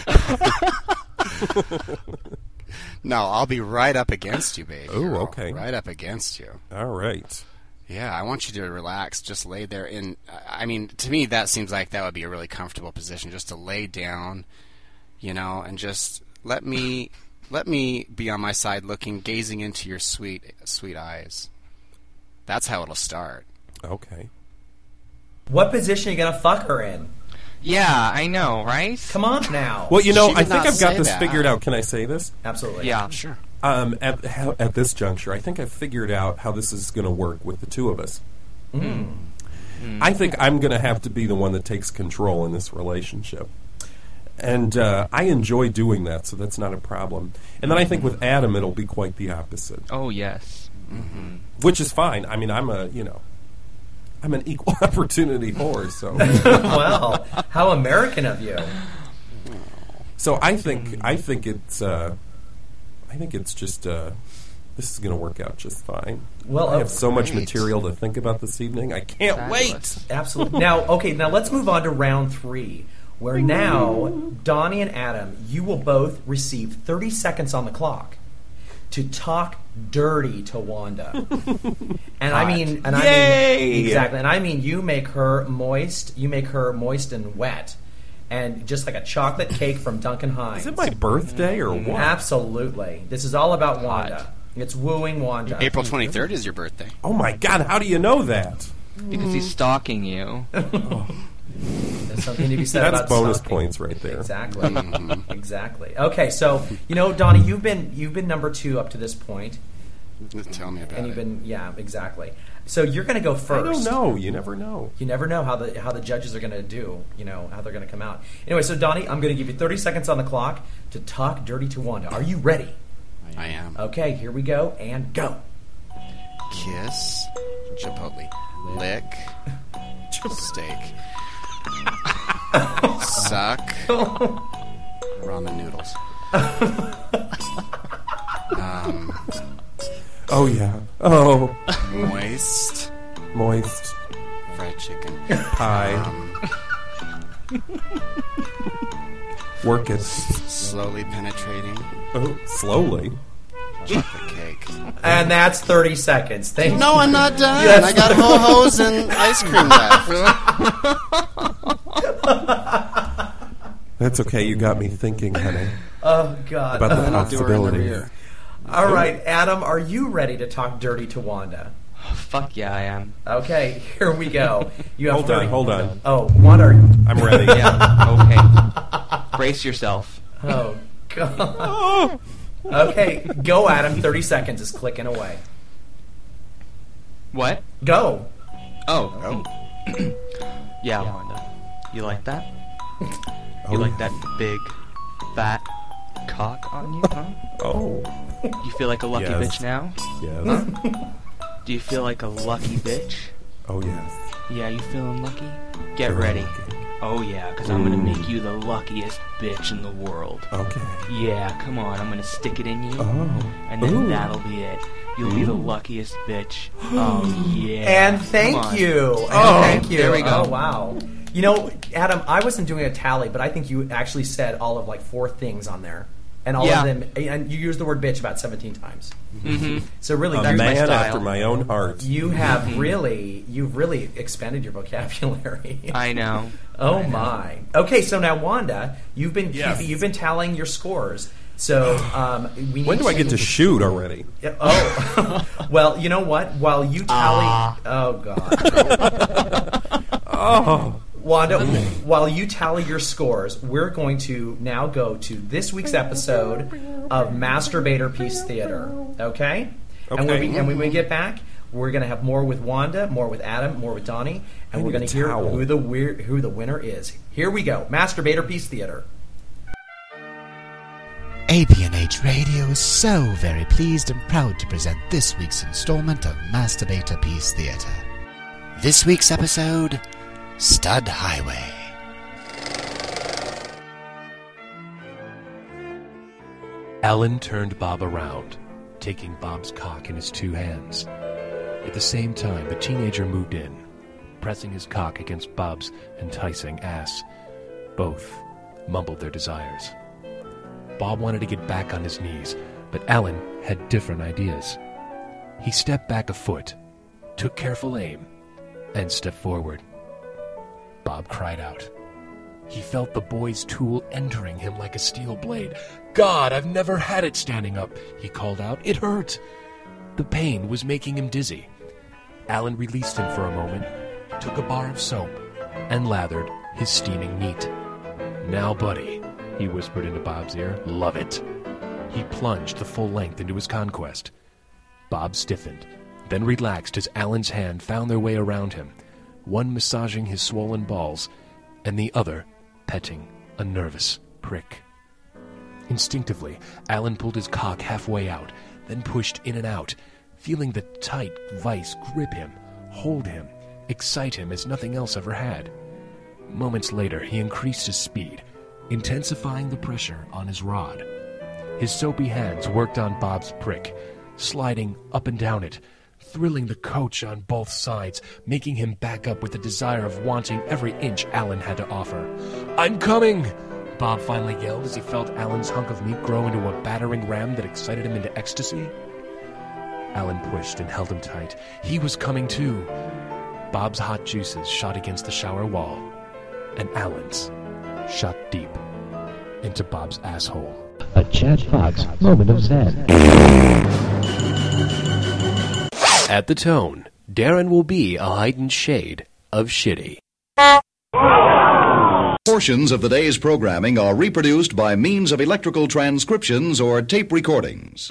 No, I'll be right up against you, baby. Oh, girl. okay. Right up against you. All right. Yeah, I want you to relax. Just lay there. In, I mean, to me, that seems like that would be a really comfortable position, just to lay down, you know, and just let me let me be on my side, looking, gazing into your sweet, sweet eyes. That's how it'll start. Okay. What position are you gonna fuck her in? Yeah, I know, right? Come on now. Well, you know, She I did think not I've got say this that. figured out. Can I say this? Absolutely. Yeah. Sure. Um, at, how, at this juncture, I think I've figured out how this is going to work with the two of us. Mm. Mm. I think I'm going to have to be the one that takes control in this relationship. And uh, I enjoy doing that, so that's not a problem. And then I think with Adam, it'll be quite the opposite. Oh, yes. Mm-hmm. Which is fine. I mean, I'm a, you know, I'm an equal opportunity whore, so. Well, how American of you. So I think, I think it's, uh, I think it's just, uh, this is going to work out just fine. Well, I have oh, so much great. material to think about this evening. I can't Fabulous. wait. Absolutely. Now, okay, now let's move on to round three, where now, Donnie and Adam, you will both receive thirty seconds on the clock to talk dirty to Wanda. And I mean, and I Yay! mean, exactly, and I mean, you make her moist, you make her moist and wet, and just like a chocolate cake from Duncan Hines. Is it my birthday or what? Absolutely. This is all about Wanda. It's wooing Wanda. April twenty-third is your birthday. Oh my God! How do you know that? Because he's stalking you. There's something to be said That's about bonus stalking. points right there. Exactly. Exactly. Okay, so you know, Donnie, you've been you've been number two up to this point, Tell me about and you've it. been yeah, exactly. So you're going to go I first. don't know. You never know. You never know how the how the judges are going to do. You know how they're going to come out. Anyway, so Donnie, I'm going to give you thirty seconds on the clock to talk dirty to Wanda. Are you ready? I am. Okay, here we go and go. Kiss. Chipotle. Lick. Steak. Suck. Ramen noodles. Um, Oh yeah. Oh, moist. moist Fried chicken. pie. Um, Work it. slowly penetrating. Oh, slowly. Chocolate cake. And that's thirty seconds. Thank No, you. I'm not done. Yes. I got ho-hos and ice cream left. That's okay. You got me thinking, honey, Oh God. about the Then I'll do her another possibilities. year. All right, Adam, are you ready to talk dirty to Wanda? Fuck yeah, I am. Okay, here we go. You have Hold thirty. on, hold on. Oh, Wanda, are you? I'm ready. Yeah, okay. Brace yourself. Oh God. Okay, go, Adam. Thirty seconds is clicking away. What? Go. Oh. Yeah, Wanda. You like that? You Oh. like that big, fat cock on you, huh? Oh, You feel like a lucky Yes. bitch now? yes. Do you feel like a lucky bitch? Oh, yes. Yeah, you feeling lucky? Get ready. Oh, yeah, because I'm going to make you the luckiest bitch in the world. Okay. Yeah, come on. I'm going to stick it in you. Oh. And then Ooh. that'll be it. You'll Ooh. be the luckiest bitch. Oh, yeah. And thank you. And Oh, thank you. there we go. Oh, wow. You know, Adam, I wasn't doing a tally, but I think you actually said all of like four things on there. And all Yeah. of them, and you used the word bitch about seventeen times. Mm-hmm. So really, A that's my man style. after my own heart. You have really, you've really expanded your vocabulary. I know. Oh I know. my. Okay, so now Wanda, you've been Yes. keeping, you've been tallying your scores. So um, we need When do I get to shoot already? Yeah, oh, well, you know what? While you tally, Ah. oh god, Oh. Wanda, while you tally your scores, we're going to now go to this week's episode of Masturbator Peace Theater. Okay? And when Okay. we, and when we get back, we're going to have more with Wanda, more with Adam, more with Donnie, and I we're need going a to hear towel. who the weir- who the winner is. Here we go. Masturbator Peace Theater. A P N H Radio is so very pleased and proud to present this week's installment of Masturbator Peace Theater. This week's episode, Stud Highway. Alan turned Bob around, taking Bob's cock in his two hands. At the same time, the teenager moved in, pressing his cock against Bob's enticing ass. Both mumbled their desires. Bob wanted to get back on his knees, but Alan had different ideas. He stepped back a foot, took careful aim, and stepped forward. Bob cried out. He felt the boy's tool entering him like a steel blade. "God, I've never had it standing up," he called out. "It hurt." The pain was making him dizzy. Alan released him for a moment, took a bar of soap, and lathered his steaming meat. "Now, buddy," he whispered into Bob's ear, "love it." He plunged the full length into his conquest. Bob stiffened, then relaxed as Alan's hand found their way around him, one massaging his swollen balls, and the other petting a nervous prick. Instinctively, Alan pulled his cock halfway out, then pushed in and out, feeling the tight vice grip him, hold him, excite him as nothing else ever had. Moments later, he increased his speed, intensifying the pressure on his rod. His soapy hands worked on Bob's prick, sliding up and down it, thrilling the coach on both sides, making him back up with the desire of wanting every inch Alan had to offer. "I'm coming!" Bob finally yelled as he felt Alan's hunk of meat grow into a battering ram that excited him into ecstasy. Alan pushed and held him tight. He was coming too. Bob's hot juices shot against the shower wall, and Alan's shot deep into Bob's asshole. A Chad Fox moment of zen. At the tone, Darren will be a heightened shade of shitty. Portions of the day's programming are reproduced by means of electrical transcriptions or tape recordings.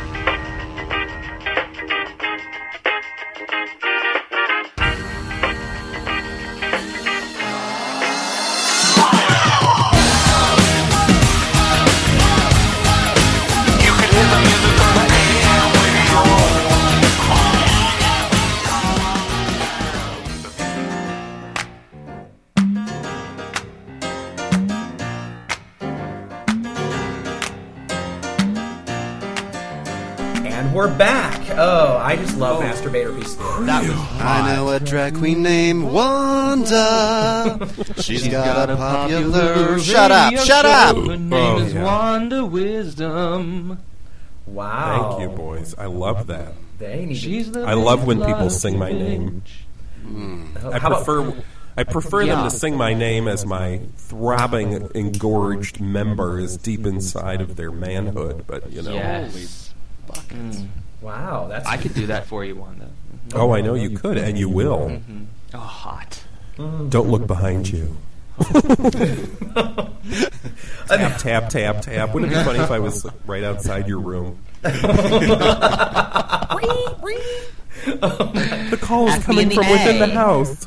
We're back. Oh, I just love oh. Masturbator Peace Theater. That was I know a drag queen named Wanda. She's, She's got, got a popular. popular shut up! Shut up! Her name oh, is yeah. Wanda Wisdom. Wow! Thank you, boys. I love that. They need She's the I love when people sing my name. Mm. I How prefer. About, I prefer yeah. them to sing my name as my throbbing, engorged member is deep inside of their manhood. But you know. Yes. Mm. Wow, that's I could do that for you, Wanda. Mm-hmm. Oh, I know you could, and you will. Mm-hmm. Oh, hot. Mm. Don't look behind you. tap, tap, tap, tap. Wouldn't it be funny if I was right outside your room? The call is coming from within the house.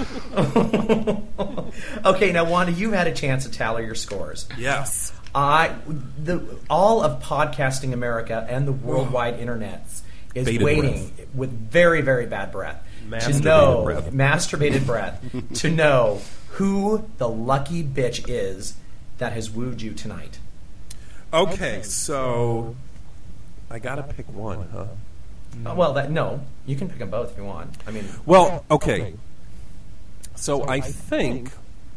Okay, now Wanda, you had a chance to tally your scores. Yes. I the all of podcasting America and the worldwide internets is Bated waiting breath. with very very bad breath Masturbated know breath. masturbated breath to know who the lucky bitch is that has wooed you tonight. Okay, so I gotta pick one, huh? Uh, well, that no, you can pick them both if you want. I mean, Well, okay. So I think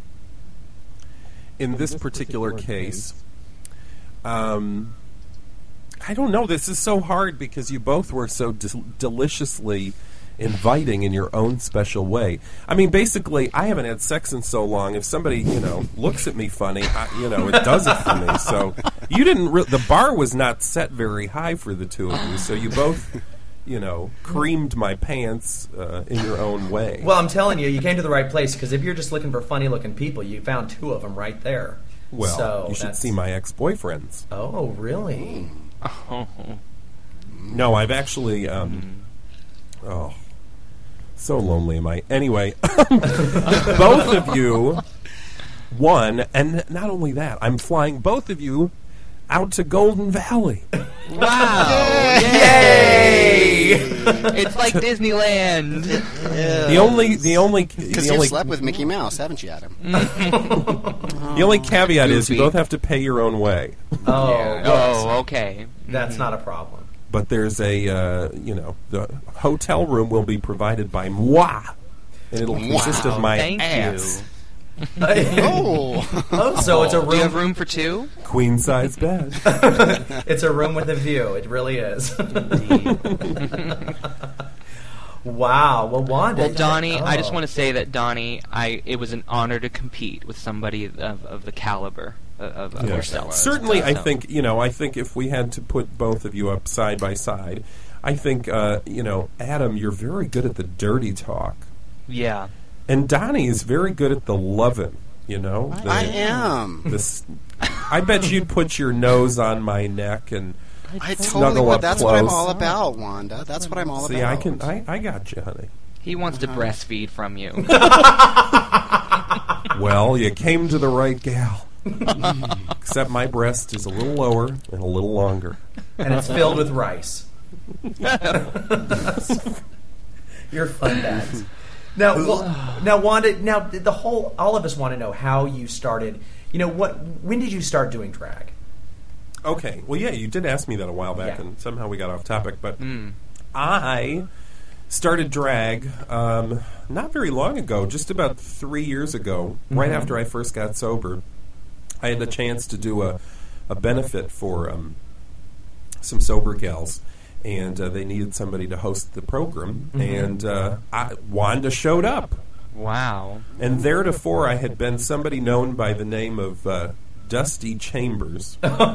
in this particular case, um, I don't know. This is so hard because you both were so de- deliciously inviting in your own special way. I mean, basically, I haven't had sex in so long. If somebody, you know, looks at me funny, I, you know, it does it for me. So you didn't. Re- the bar was not set very high for the two of you. So you both, you know, creamed my pants uh, in your own way. well, I'm telling you, you came to the right place because if you're just looking for funny-looking people, you found two of them right there. Well, so you should that's- see my ex-boyfriends. Oh, really? Oh. No, I've actually. Um, oh, so lonely am I. Anyway, both of you won, and not only that, I'm flying both of you out to Golden Valley. Wow! Yay! It's like Disneyland. The only, the only, Because the you've only, slept with Mickey Mouse, haven't you, Adam? the only caveat is you Goofy. both have to pay your own way. Oh, Yeah. yes. Oh, okay. That's not a problem. But there's a, uh, you know, the hotel room will be provided by moi, and it'll consist of my Thank ass. you. Oh. Oh, so it's a Do you have room. room for two? Queen size bed. It's a room with a view. It really is. Wow. Well, Wanda. Well, Donnie, I just oh. want to say that Donnie, I it was an honor to compete with somebody of, of the caliber of, of Yeah. yourself. Certainly, I So- think, you know, I think if we had to put both of you up side by side, I think, uh, you know, Adam, you're very good at the dirty talk. Yeah. And Donnie is very good at the loving, you know? The, I am. This, I bet you'd put your nose on my neck and I totally snuggle would. up That's close. what I'm all about, Wanda. That's what I'm all See, about. I can, I, I got you, honey. He wants to breastfeed from you. Well, you came to the right gal. Except my breast is a little lower and a little longer. And it's filled with rice. You're fun, dads. Now, well, now, Wanda. Now, the whole, all of us want to know how you started. You know, what? When did you start doing drag? Okay. Well, yeah, you did ask me that a while back, Yeah. and somehow we got off topic. But Mm. I started drag um, not very long ago, just about three years ago, right Mhm. after I first got sober. I had the chance to do a, a benefit for um, some sober gals, and uh, they needed somebody to host the program, Mhm. and uh, I, Wanda showed up. Wow. And theretofore, I had been somebody known by the name of uh, Dusty Chambers,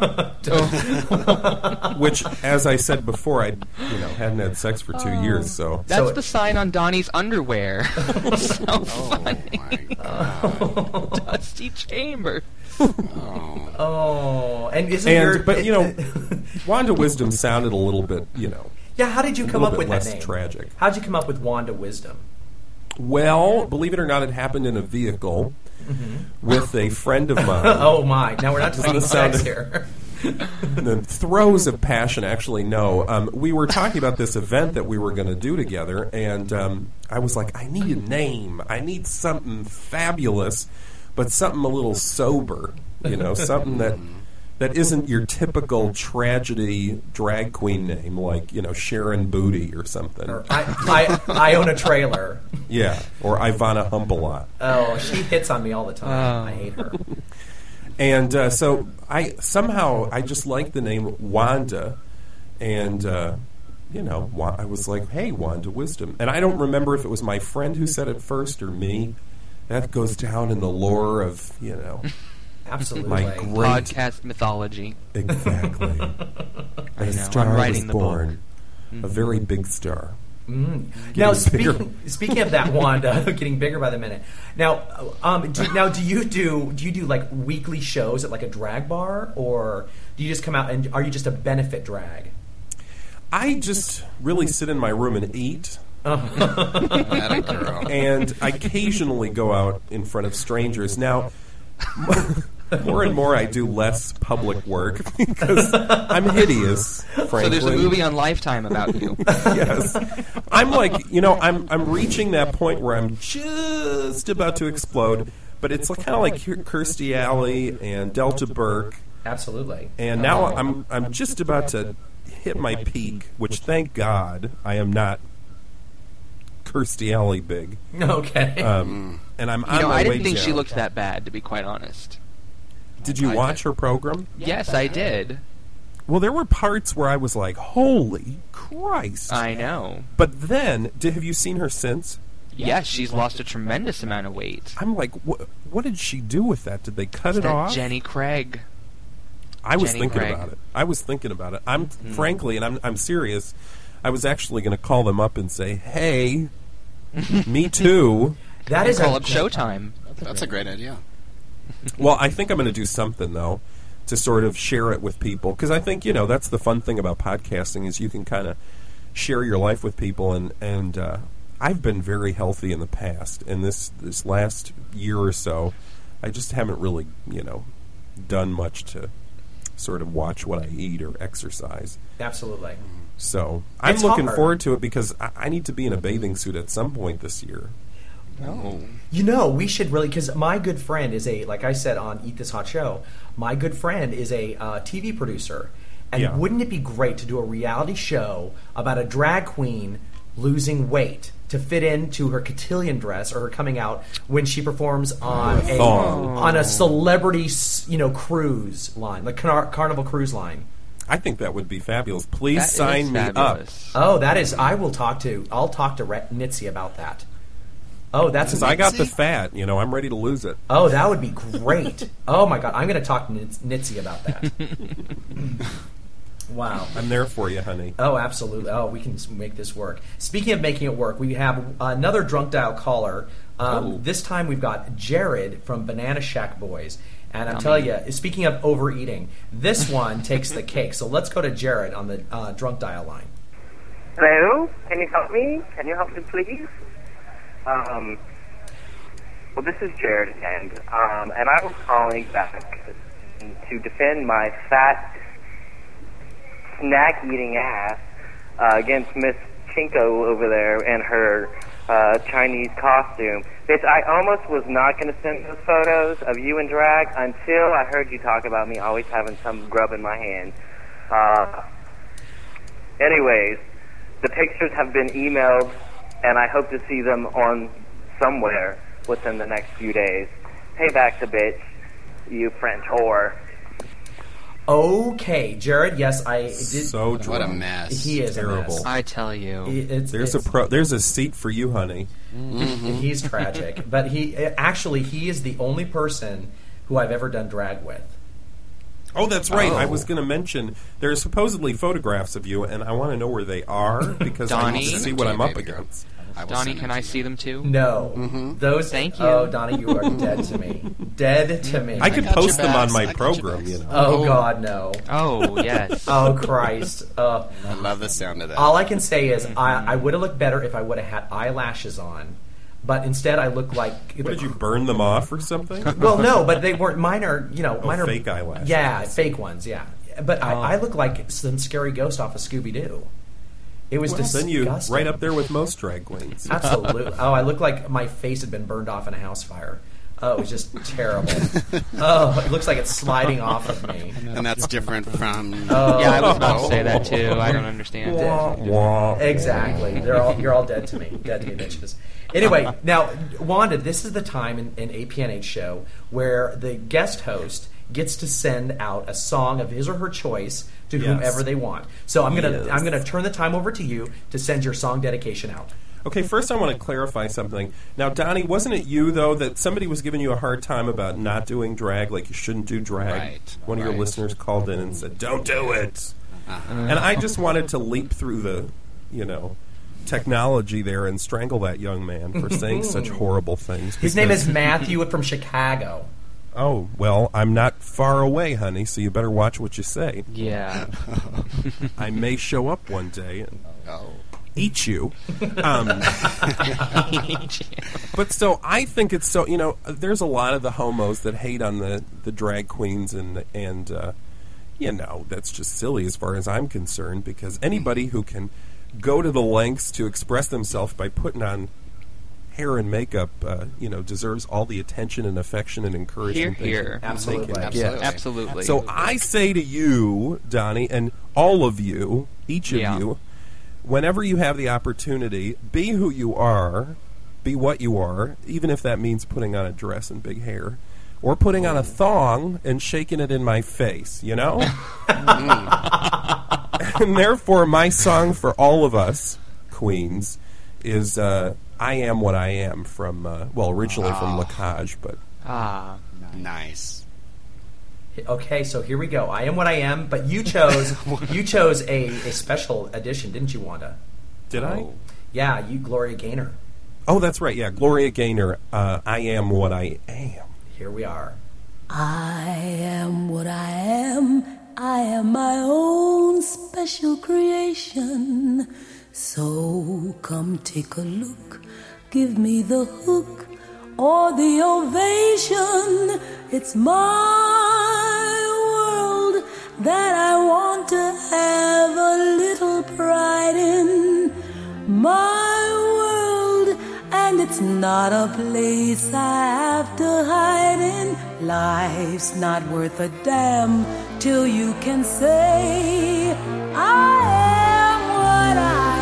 which, as I said before, I you know hadn't had sex for two years. So That's So- the sign on Donnie's underwear. So Oh, funny. my God. Dusty Chambers. Oh. Oh, and isn't and your but you know, Wanda Wisdom sounded a little bit you know yeah? How did you a come little up bit with that less name? tragic. How did you come up with Wanda Wisdom? Well, believe it or not, it happened in a vehicle with a friend of mine. Oh my! Now we're not talking Doesn't sound- sex here. In the throes of passion, actually, no. Um, we were talking about this event that we were going to do together, and um, I was like, I need a name. I need something fabulous, but something a little sober. You know, something that that isn't your typical tragedy drag queen name, like you know Sharon Booty or something. Or I, I, I own a trailer. Yeah, or Ivana Humpalot. Oh, she hits on me all the time. Oh. I hate her. And uh, so I somehow I just liked the name Wanda, and uh, you know Wa- I was like, "Hey, Wanda Wisdom," and I don't remember if it was my friend who said it first or me. That goes down in the lore of you know Absolutely. my great Podcast mythology. exactly. I A know, star I'm writing was the born, book. a very big star. Mm. Now, Getting bigger. speaking, speaking of that, Wanda, getting bigger by the minute. Now, um, do, now, do you do do you do like weekly shows at like a drag bar, or do you just come out and are you just a benefit drag? I just really sit in my room and eat. Atta girl. And I occasionally go out in front of strangers. Now, more and more I do less public work because I'm hideous, frankly. So there's a movie on Lifetime about you. Yes. I'm like, you know, I'm I'm reaching that point where I'm just about to explode, but it's kind of like Kirstie Alley and Delta Burke. Absolutely. And now I'm I'm just about to hit my peak, which thank God I am not Kirstie Alley big. Okay. Um, and I'm You on know, my I way didn't think down. she looked that bad, to be quite honest. Did you watch her program? Yes, I did. Well, there were parts where I was like, holy Christ. I know. But then, did, have you seen her since? Yes, she's lost a tremendous amount of weight. I'm like, what, what did she do with that? Did they cut It's it that off? Jenny Craig. I was Jenny thinking Craig. about it. I was thinking about it. I'm Mm. frankly, and I'm I'm serious. I was actually going to call them up and say, "Hey, me too." That is call a- up Showtime. That's a great idea. Well, I think I'm going to do something though to sort of share it with people because I think you know that's the fun thing about podcasting is you can kind of share your life with people and and uh, I've been very healthy in the past and this this last year or so I just haven't really you know done much to sort of watch what I eat or exercise. Absolutely. So I'm It's looking hard. forward to it because I, I need to be in a bathing suit at some point this year. Oh. You know, we should really, because my good friend is a, like I said on Eat This Hot Show, my good friend is a uh, T V producer. And Yeah. wouldn't it be great to do a reality show about a drag queen losing weight to fit into her cotillion dress or her coming out when she performs on a thong. on a celebrity, s- you know, cruise line, like car- Carnival Cruise Line. I think that would be fabulous. Please That is sign me fabulous. Oh, that is. I will talk to. I'll talk to Re- Nitzy about that. Oh, up that's. because I got the Nitzy? fat. You know, I'm ready to lose it. Oh, that would be great. Oh my God, I'm going to talk to Nitz- Nitzy about that. Wow. I'm there for you, honey. Oh, absolutely. Oh, we can s- make this work. Speaking of making it work, we have another drunk dial caller. Um, Oh. This time we've got Jared from Banana Shack Boys. And I'm Yummy. telling you, speaking of overeating, this one takes the cake. So let's go to Jared on the uh, drunk dial line. Hello? Can you help me? Can you help me, please? Um, well, this is Jared again, um, and I was calling back to defend my fat, snack-eating ass uh, against Miss Chinko over there and her uh, Chinese costume. Bitch, I almost was not going to send those photos of you in drag until I heard you talk about me always having some grub in my hand. Uh, anyways, the pictures have been emailed, and I hope to see them on somewhere within the next few days. Pay back the bitch, you French whore. Okay, Jared. Yes, I did. So What a drunk. mess. He is Terrible. A mess. I tell you. It- It's, There's it's, a pro. There's a seat for you, honey. Mm-hmm. He's tragic, but he actually he is the only person who I've ever done drag with. Oh, that's right. Oh. I was going to mention there are supposedly photographs of you, and I want to know where they are because I need Donnie? to see Send what it to I'm you, up baby girl. against. I will Donnie, send can it I to see them too? No, Mhm. those. Thank you. Oh, Donnie, you are dead to me. Dead to me. I could got your post them on backs. my I got your program, backs. you know. Oh God, no. Oh, yes. Oh Christ. Uh, I love the sound of that. all I can say is I, I would have looked better if I would have had eyelashes on, but instead I look like. What, did you burn them off or something? Well, no, but they weren't. Mine are, you know, Oh, mine are fake eyelashes. Yeah, fake ones. Yeah, but Oh. I, I look like some scary ghost off of Scooby Doo. It was Well, disgusting. then you right up there with most drag queens. Absolutely. Oh, I looked like my face had been burned off in a house fire. Oh, it was just terrible. Oh, it looks like it's sliding off of me. And that's different from. Oh. Yeah, I was about to say that too. I don't understand. Wah, wah. Exactly. They're all you're all dead to me. Dead to me, bitches. Anyway, now Wanda, this is the time in an A P N H show where the guest host gets to send out a song of his or her choice to Yes. whomever they want. So I'm gonna Yes. I'm gonna turn the time over to you to send your song dedication out. Okay, first I want to clarify something. Now, Donnie, wasn't it you, though, that somebody was giving you a hard time about not doing drag, like you shouldn't do drag? Right, One of your right. listeners called in and said, don't do it. Uh-huh. And I just wanted to leap through the, you know, technology there and strangle that young man for saying such horrible things. His name because- is Matthew from Chicago. Oh, well, I'm not far away, honey, so you better watch what you say. Yeah. I may show up one day. And, Oh. eat you. Um, but so I think it's so, you know, there's a lot of the homos that hate on the, the drag queens, and, and uh, you know, that's just silly as far as I'm concerned, because anybody who can go to the lengths to express themselves by putting on hair and makeup, uh, you know, deserves all the attention and affection and encouragement. Here, here. They Absolutely. can Absolutely. get. Absolutely. So I say to you, Donnie, and all of you, each of Yeah. you, whenever you have the opportunity, be who you are, be what you are, even if that means putting on a dress and big hair, or putting on a thong and shaking it in my face, you know? And therefore, my song for all of us, queens, is uh, I Am What I Am from, uh, well, originally Oh. from La Cage, but... Ah, nice. Okay, so here we go. I am what I am, but you chose you chose a, a special edition, didn't you, Wanda? Did I? Yeah, you Gloria Gaynor. Oh, that's right, yeah, Gloria Gaynor, uh, I Am What I Am. Here we are. I am what I am. I am my own special creation. So come take a look. Give me the hook or the ovation. It's my world that I want to have a little pride in. My world, and it's not a place I have to hide in. Life's not worth a damn till you can say I am what I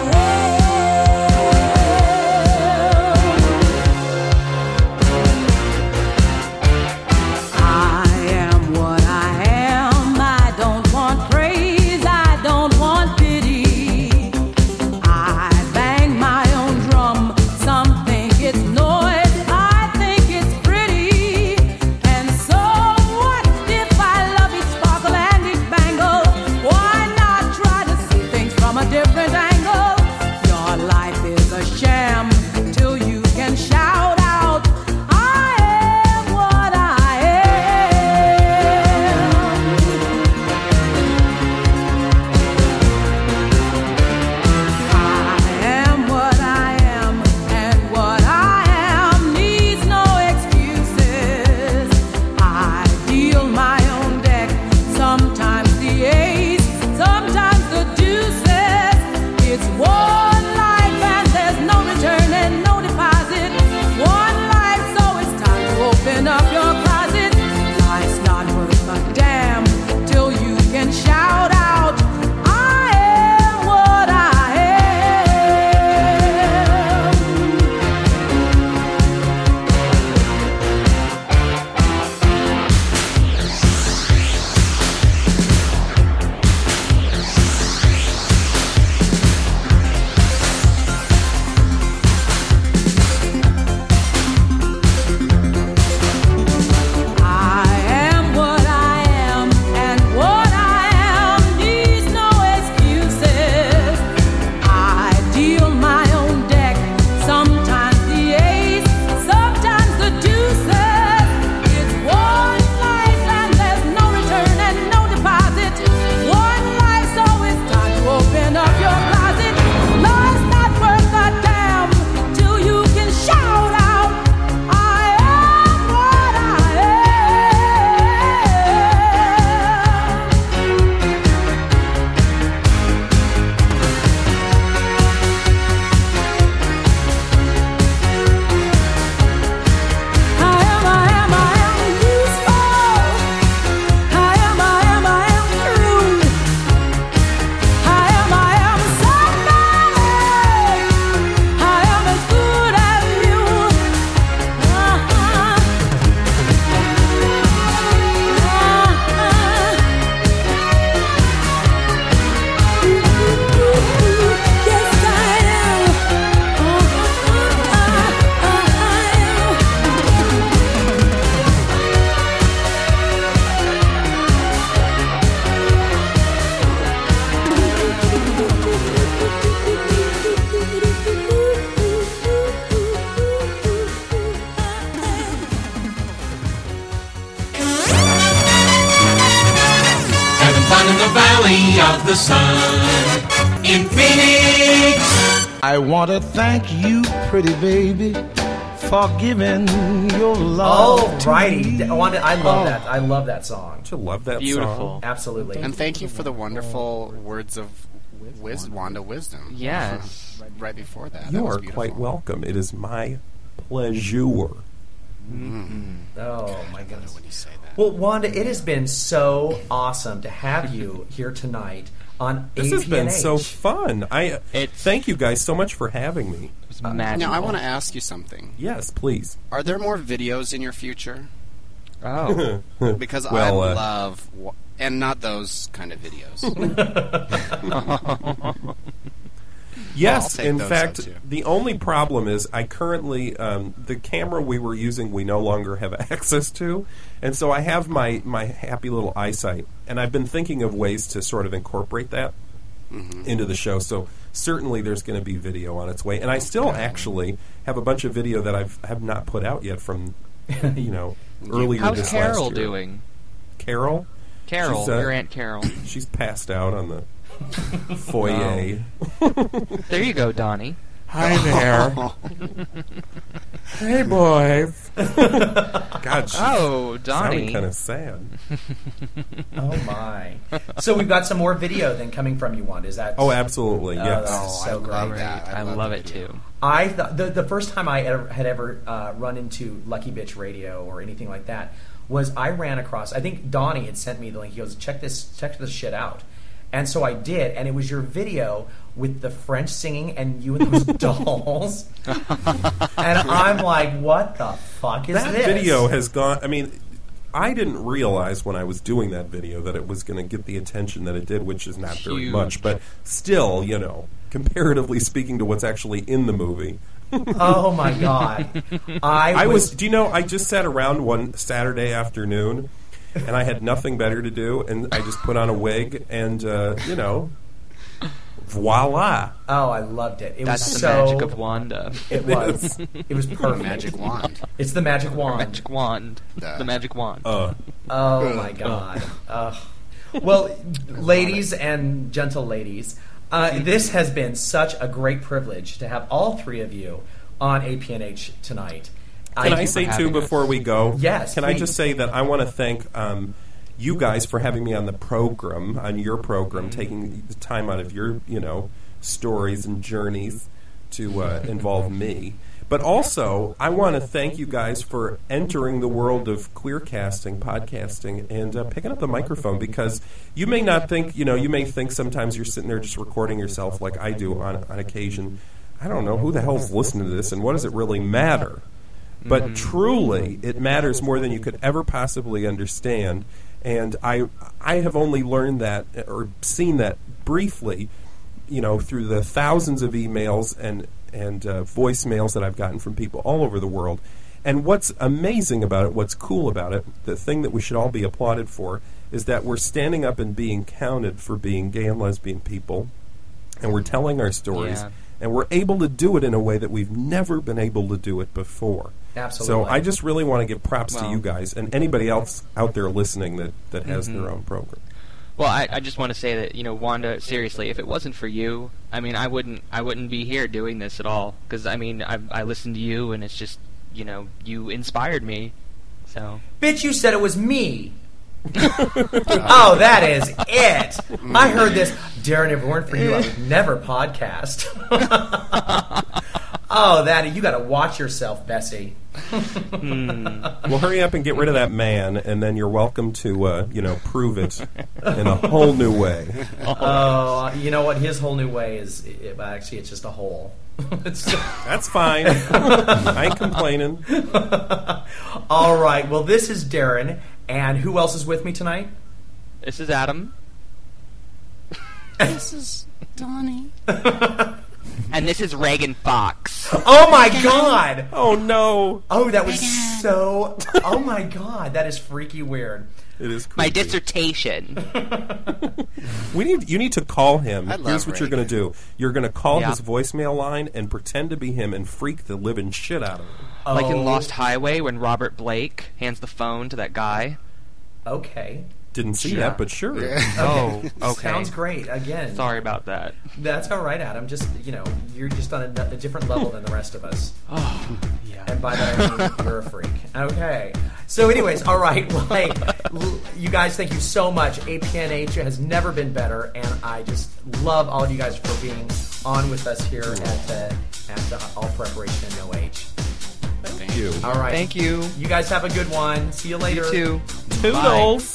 Of the sun in Phoenix, I want to thank you, pretty baby, for giving your love to Alrighty. me. Wanda, I love Oh. that. I love that song. I love that Beautiful. song. Absolutely. And thank you for the wonderful words of wiz- Wanda wisdom. Yes. right, right before that. You that was are beautiful. quite welcome. It is my pleasure. Mm. Oh my goodness. When you say that. Well, Wanda, it has been so awesome to have you here tonight on This A P N H. has been so fun. I thank you guys so much for having me. Uh, now, I want to ask you something. Yes, please. Are there more videos in your future? Oh. Because Well, I uh, love... Wa- and not those kind of videos. Yes, I'll take in those fact, out, too. the only problem is I currently um, the camera we were using we no longer have access to, and so I have my my happy little eyesight, and I've been thinking of ways to sort of incorporate that Mm-hmm. into the show. So certainly there's going to be video on its way, and I still actually have a bunch of video that I've have not put out yet from you know earlier How's this Carol last year. doing? Carol, Carol, She's, uh, your Aunt Carol. She's passed out on the foyer. There you go, Donnie. Hi there. Hey, boys. God, she's Oh, Donnie. sounding kind of sad. Oh my! So we've got some more video then coming from you, Wanda. Is that? Oh, absolutely, Oh, yes. this is Oh, so I great. love that. I I love love the it video. too. I th- the the first time I ever, had ever uh, run into Lucky Bitch Radio or anything like that was I ran across. I think Donnie had sent me the link. He goes, "Check this, check this shit out," and so I did, and it was your video with the French singing and you and those dolls, and I'm like, "What the fuck is That this?" video has gone. I mean, I didn't realize when I was doing that video that it was going to get the attention that it did, which is not very Huge. much, but still, you know, comparatively speaking to what's actually in the movie. Oh my god! I, I was, was. Do you know? I just sat around one Saturday afternoon, and I had nothing better to do, and I just put on a wig, and uh, you know, voila! Oh, I loved it. It That's was the so, magic of Wanda. It was. It was perfect. Magic wand. It's the magic wand. Magic wand. Duh. The magic wand. Uh, Oh my god. Ugh. Well, ladies and gentle ladies, uh, this has been such a great privilege to have all three of you on A P N H tonight. Can I, do- say too having us. before we go? Yes, Can I please. just say that I want to thank um, you guys for having me on the program, on your program, taking the time out of your, you know, stories and journeys to uh, involve me. But also, I want to thank you guys for entering the world of queer casting, podcasting, and uh, picking up the microphone, because you may not think, you know, you may think sometimes you're sitting there just recording yourself like I do on, on occasion. I don't know, who the hell's listening to this, and what does it really matter? But Mm-hmm. truly, it matters more than you could ever possibly understand. And I, I have only learned that or seen that briefly, you know, through the thousands of emails and and uh, voicemails that I've gotten from people all over the world. And what's amazing about it, what's cool about it, the thing that we should all be applauded for, is that we're standing up and being counted for being gay and lesbian people, and we're telling our stories, Yeah. and we're able to do it in a way that we've never been able to do it before. Absolutely. So I just really want to give props to Well- you guys and anybody else out there listening that, that has Mhm. their own program. Well, I, I just want to say that, you know, Wanda, seriously, if it wasn't for you, I mean, I wouldn't I wouldn't be here doing this at all. Because, I mean, I, I listened to you, and it's just, you know, you inspired me. So. Bitch, you said it was me. Oh, that is it. I heard this. Darren, if it weren't for you, I would never podcast. Oh, that you got to watch yourself, Bessie. Well, hurry up and get rid of that man, and then you're welcome to, uh, you know, prove it in a whole new way. Oh, you know what? His whole new way is it, actually it's just a hole. It's just, That's fine. I ain't complaining. all right. Well, this is Darren, and who else is with me tonight? This is Adam. This is Donnie. And this is Reagan Fox. Oh my God! Oh no! Oh, that was so. Oh my God, that is freaky weird. It is My creepy. dissertation. We need you need to call him. I love Here's what you're Reagan. going to do. You're going to call Yeah. his voicemail line and pretend to be him and freak the living shit out of him. Like Oh. in Lost Highway when Robert Blake hands the phone to that guy. Okay. Didn't see Yeah. that, but sure. Oh, okay. Sounds great. Again, Sorry about that. That's all right, Adam. Just you know, you're just on a, a different level than the rest of us. Oh, yeah. And by that I mean you're a freak. Okay. So, anyways, all right. Well, hey, l- you guys, thank you so much. A P N H has never been better, and I just love all of you guys for being on with us here at uh, at the All Preparation and No H. Thank you. All right. Thank you. You guys have a good one. See you later. You too. Toodles.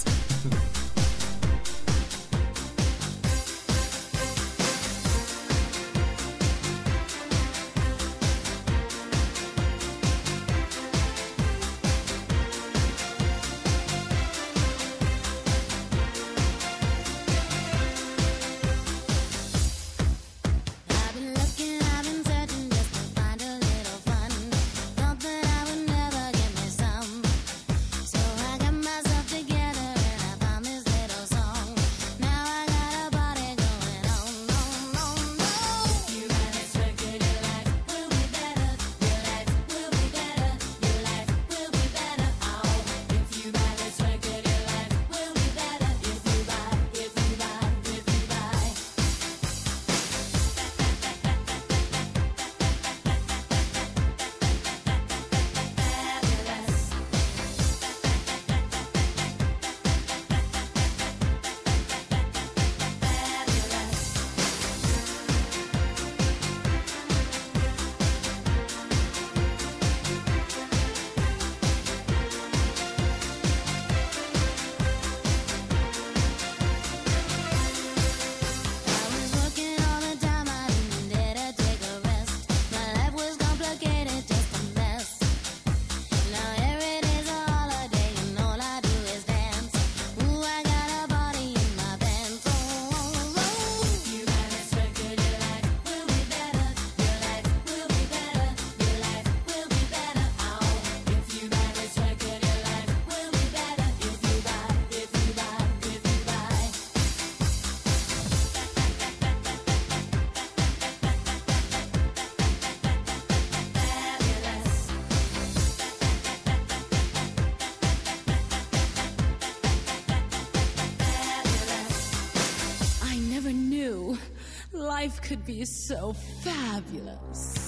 I've been looking, I've been searching just to find a little fun. Thought that I would never get me some. So I got myself together and I found this little song. Now I got a party going on, on, on, on. If you ride this record, your life will be better. Your life will be better. Your life will be better. Oh, if you ride this record, your life will be better. If you ride, if you ride, if you ride. I was working all the time, I didn't dare to take a rest. My life was complicated, just a mess. Now every day's a holiday and all I do is dance. Ooh, I got a body in my pants. Oh, oh, oh. If you ride this record, your life will be better. Your life will be better. Your life will be better. Oh, if you ride this record, your life will be better. If you ride, if you ride, if you ride. I never knew life could be so fabulous.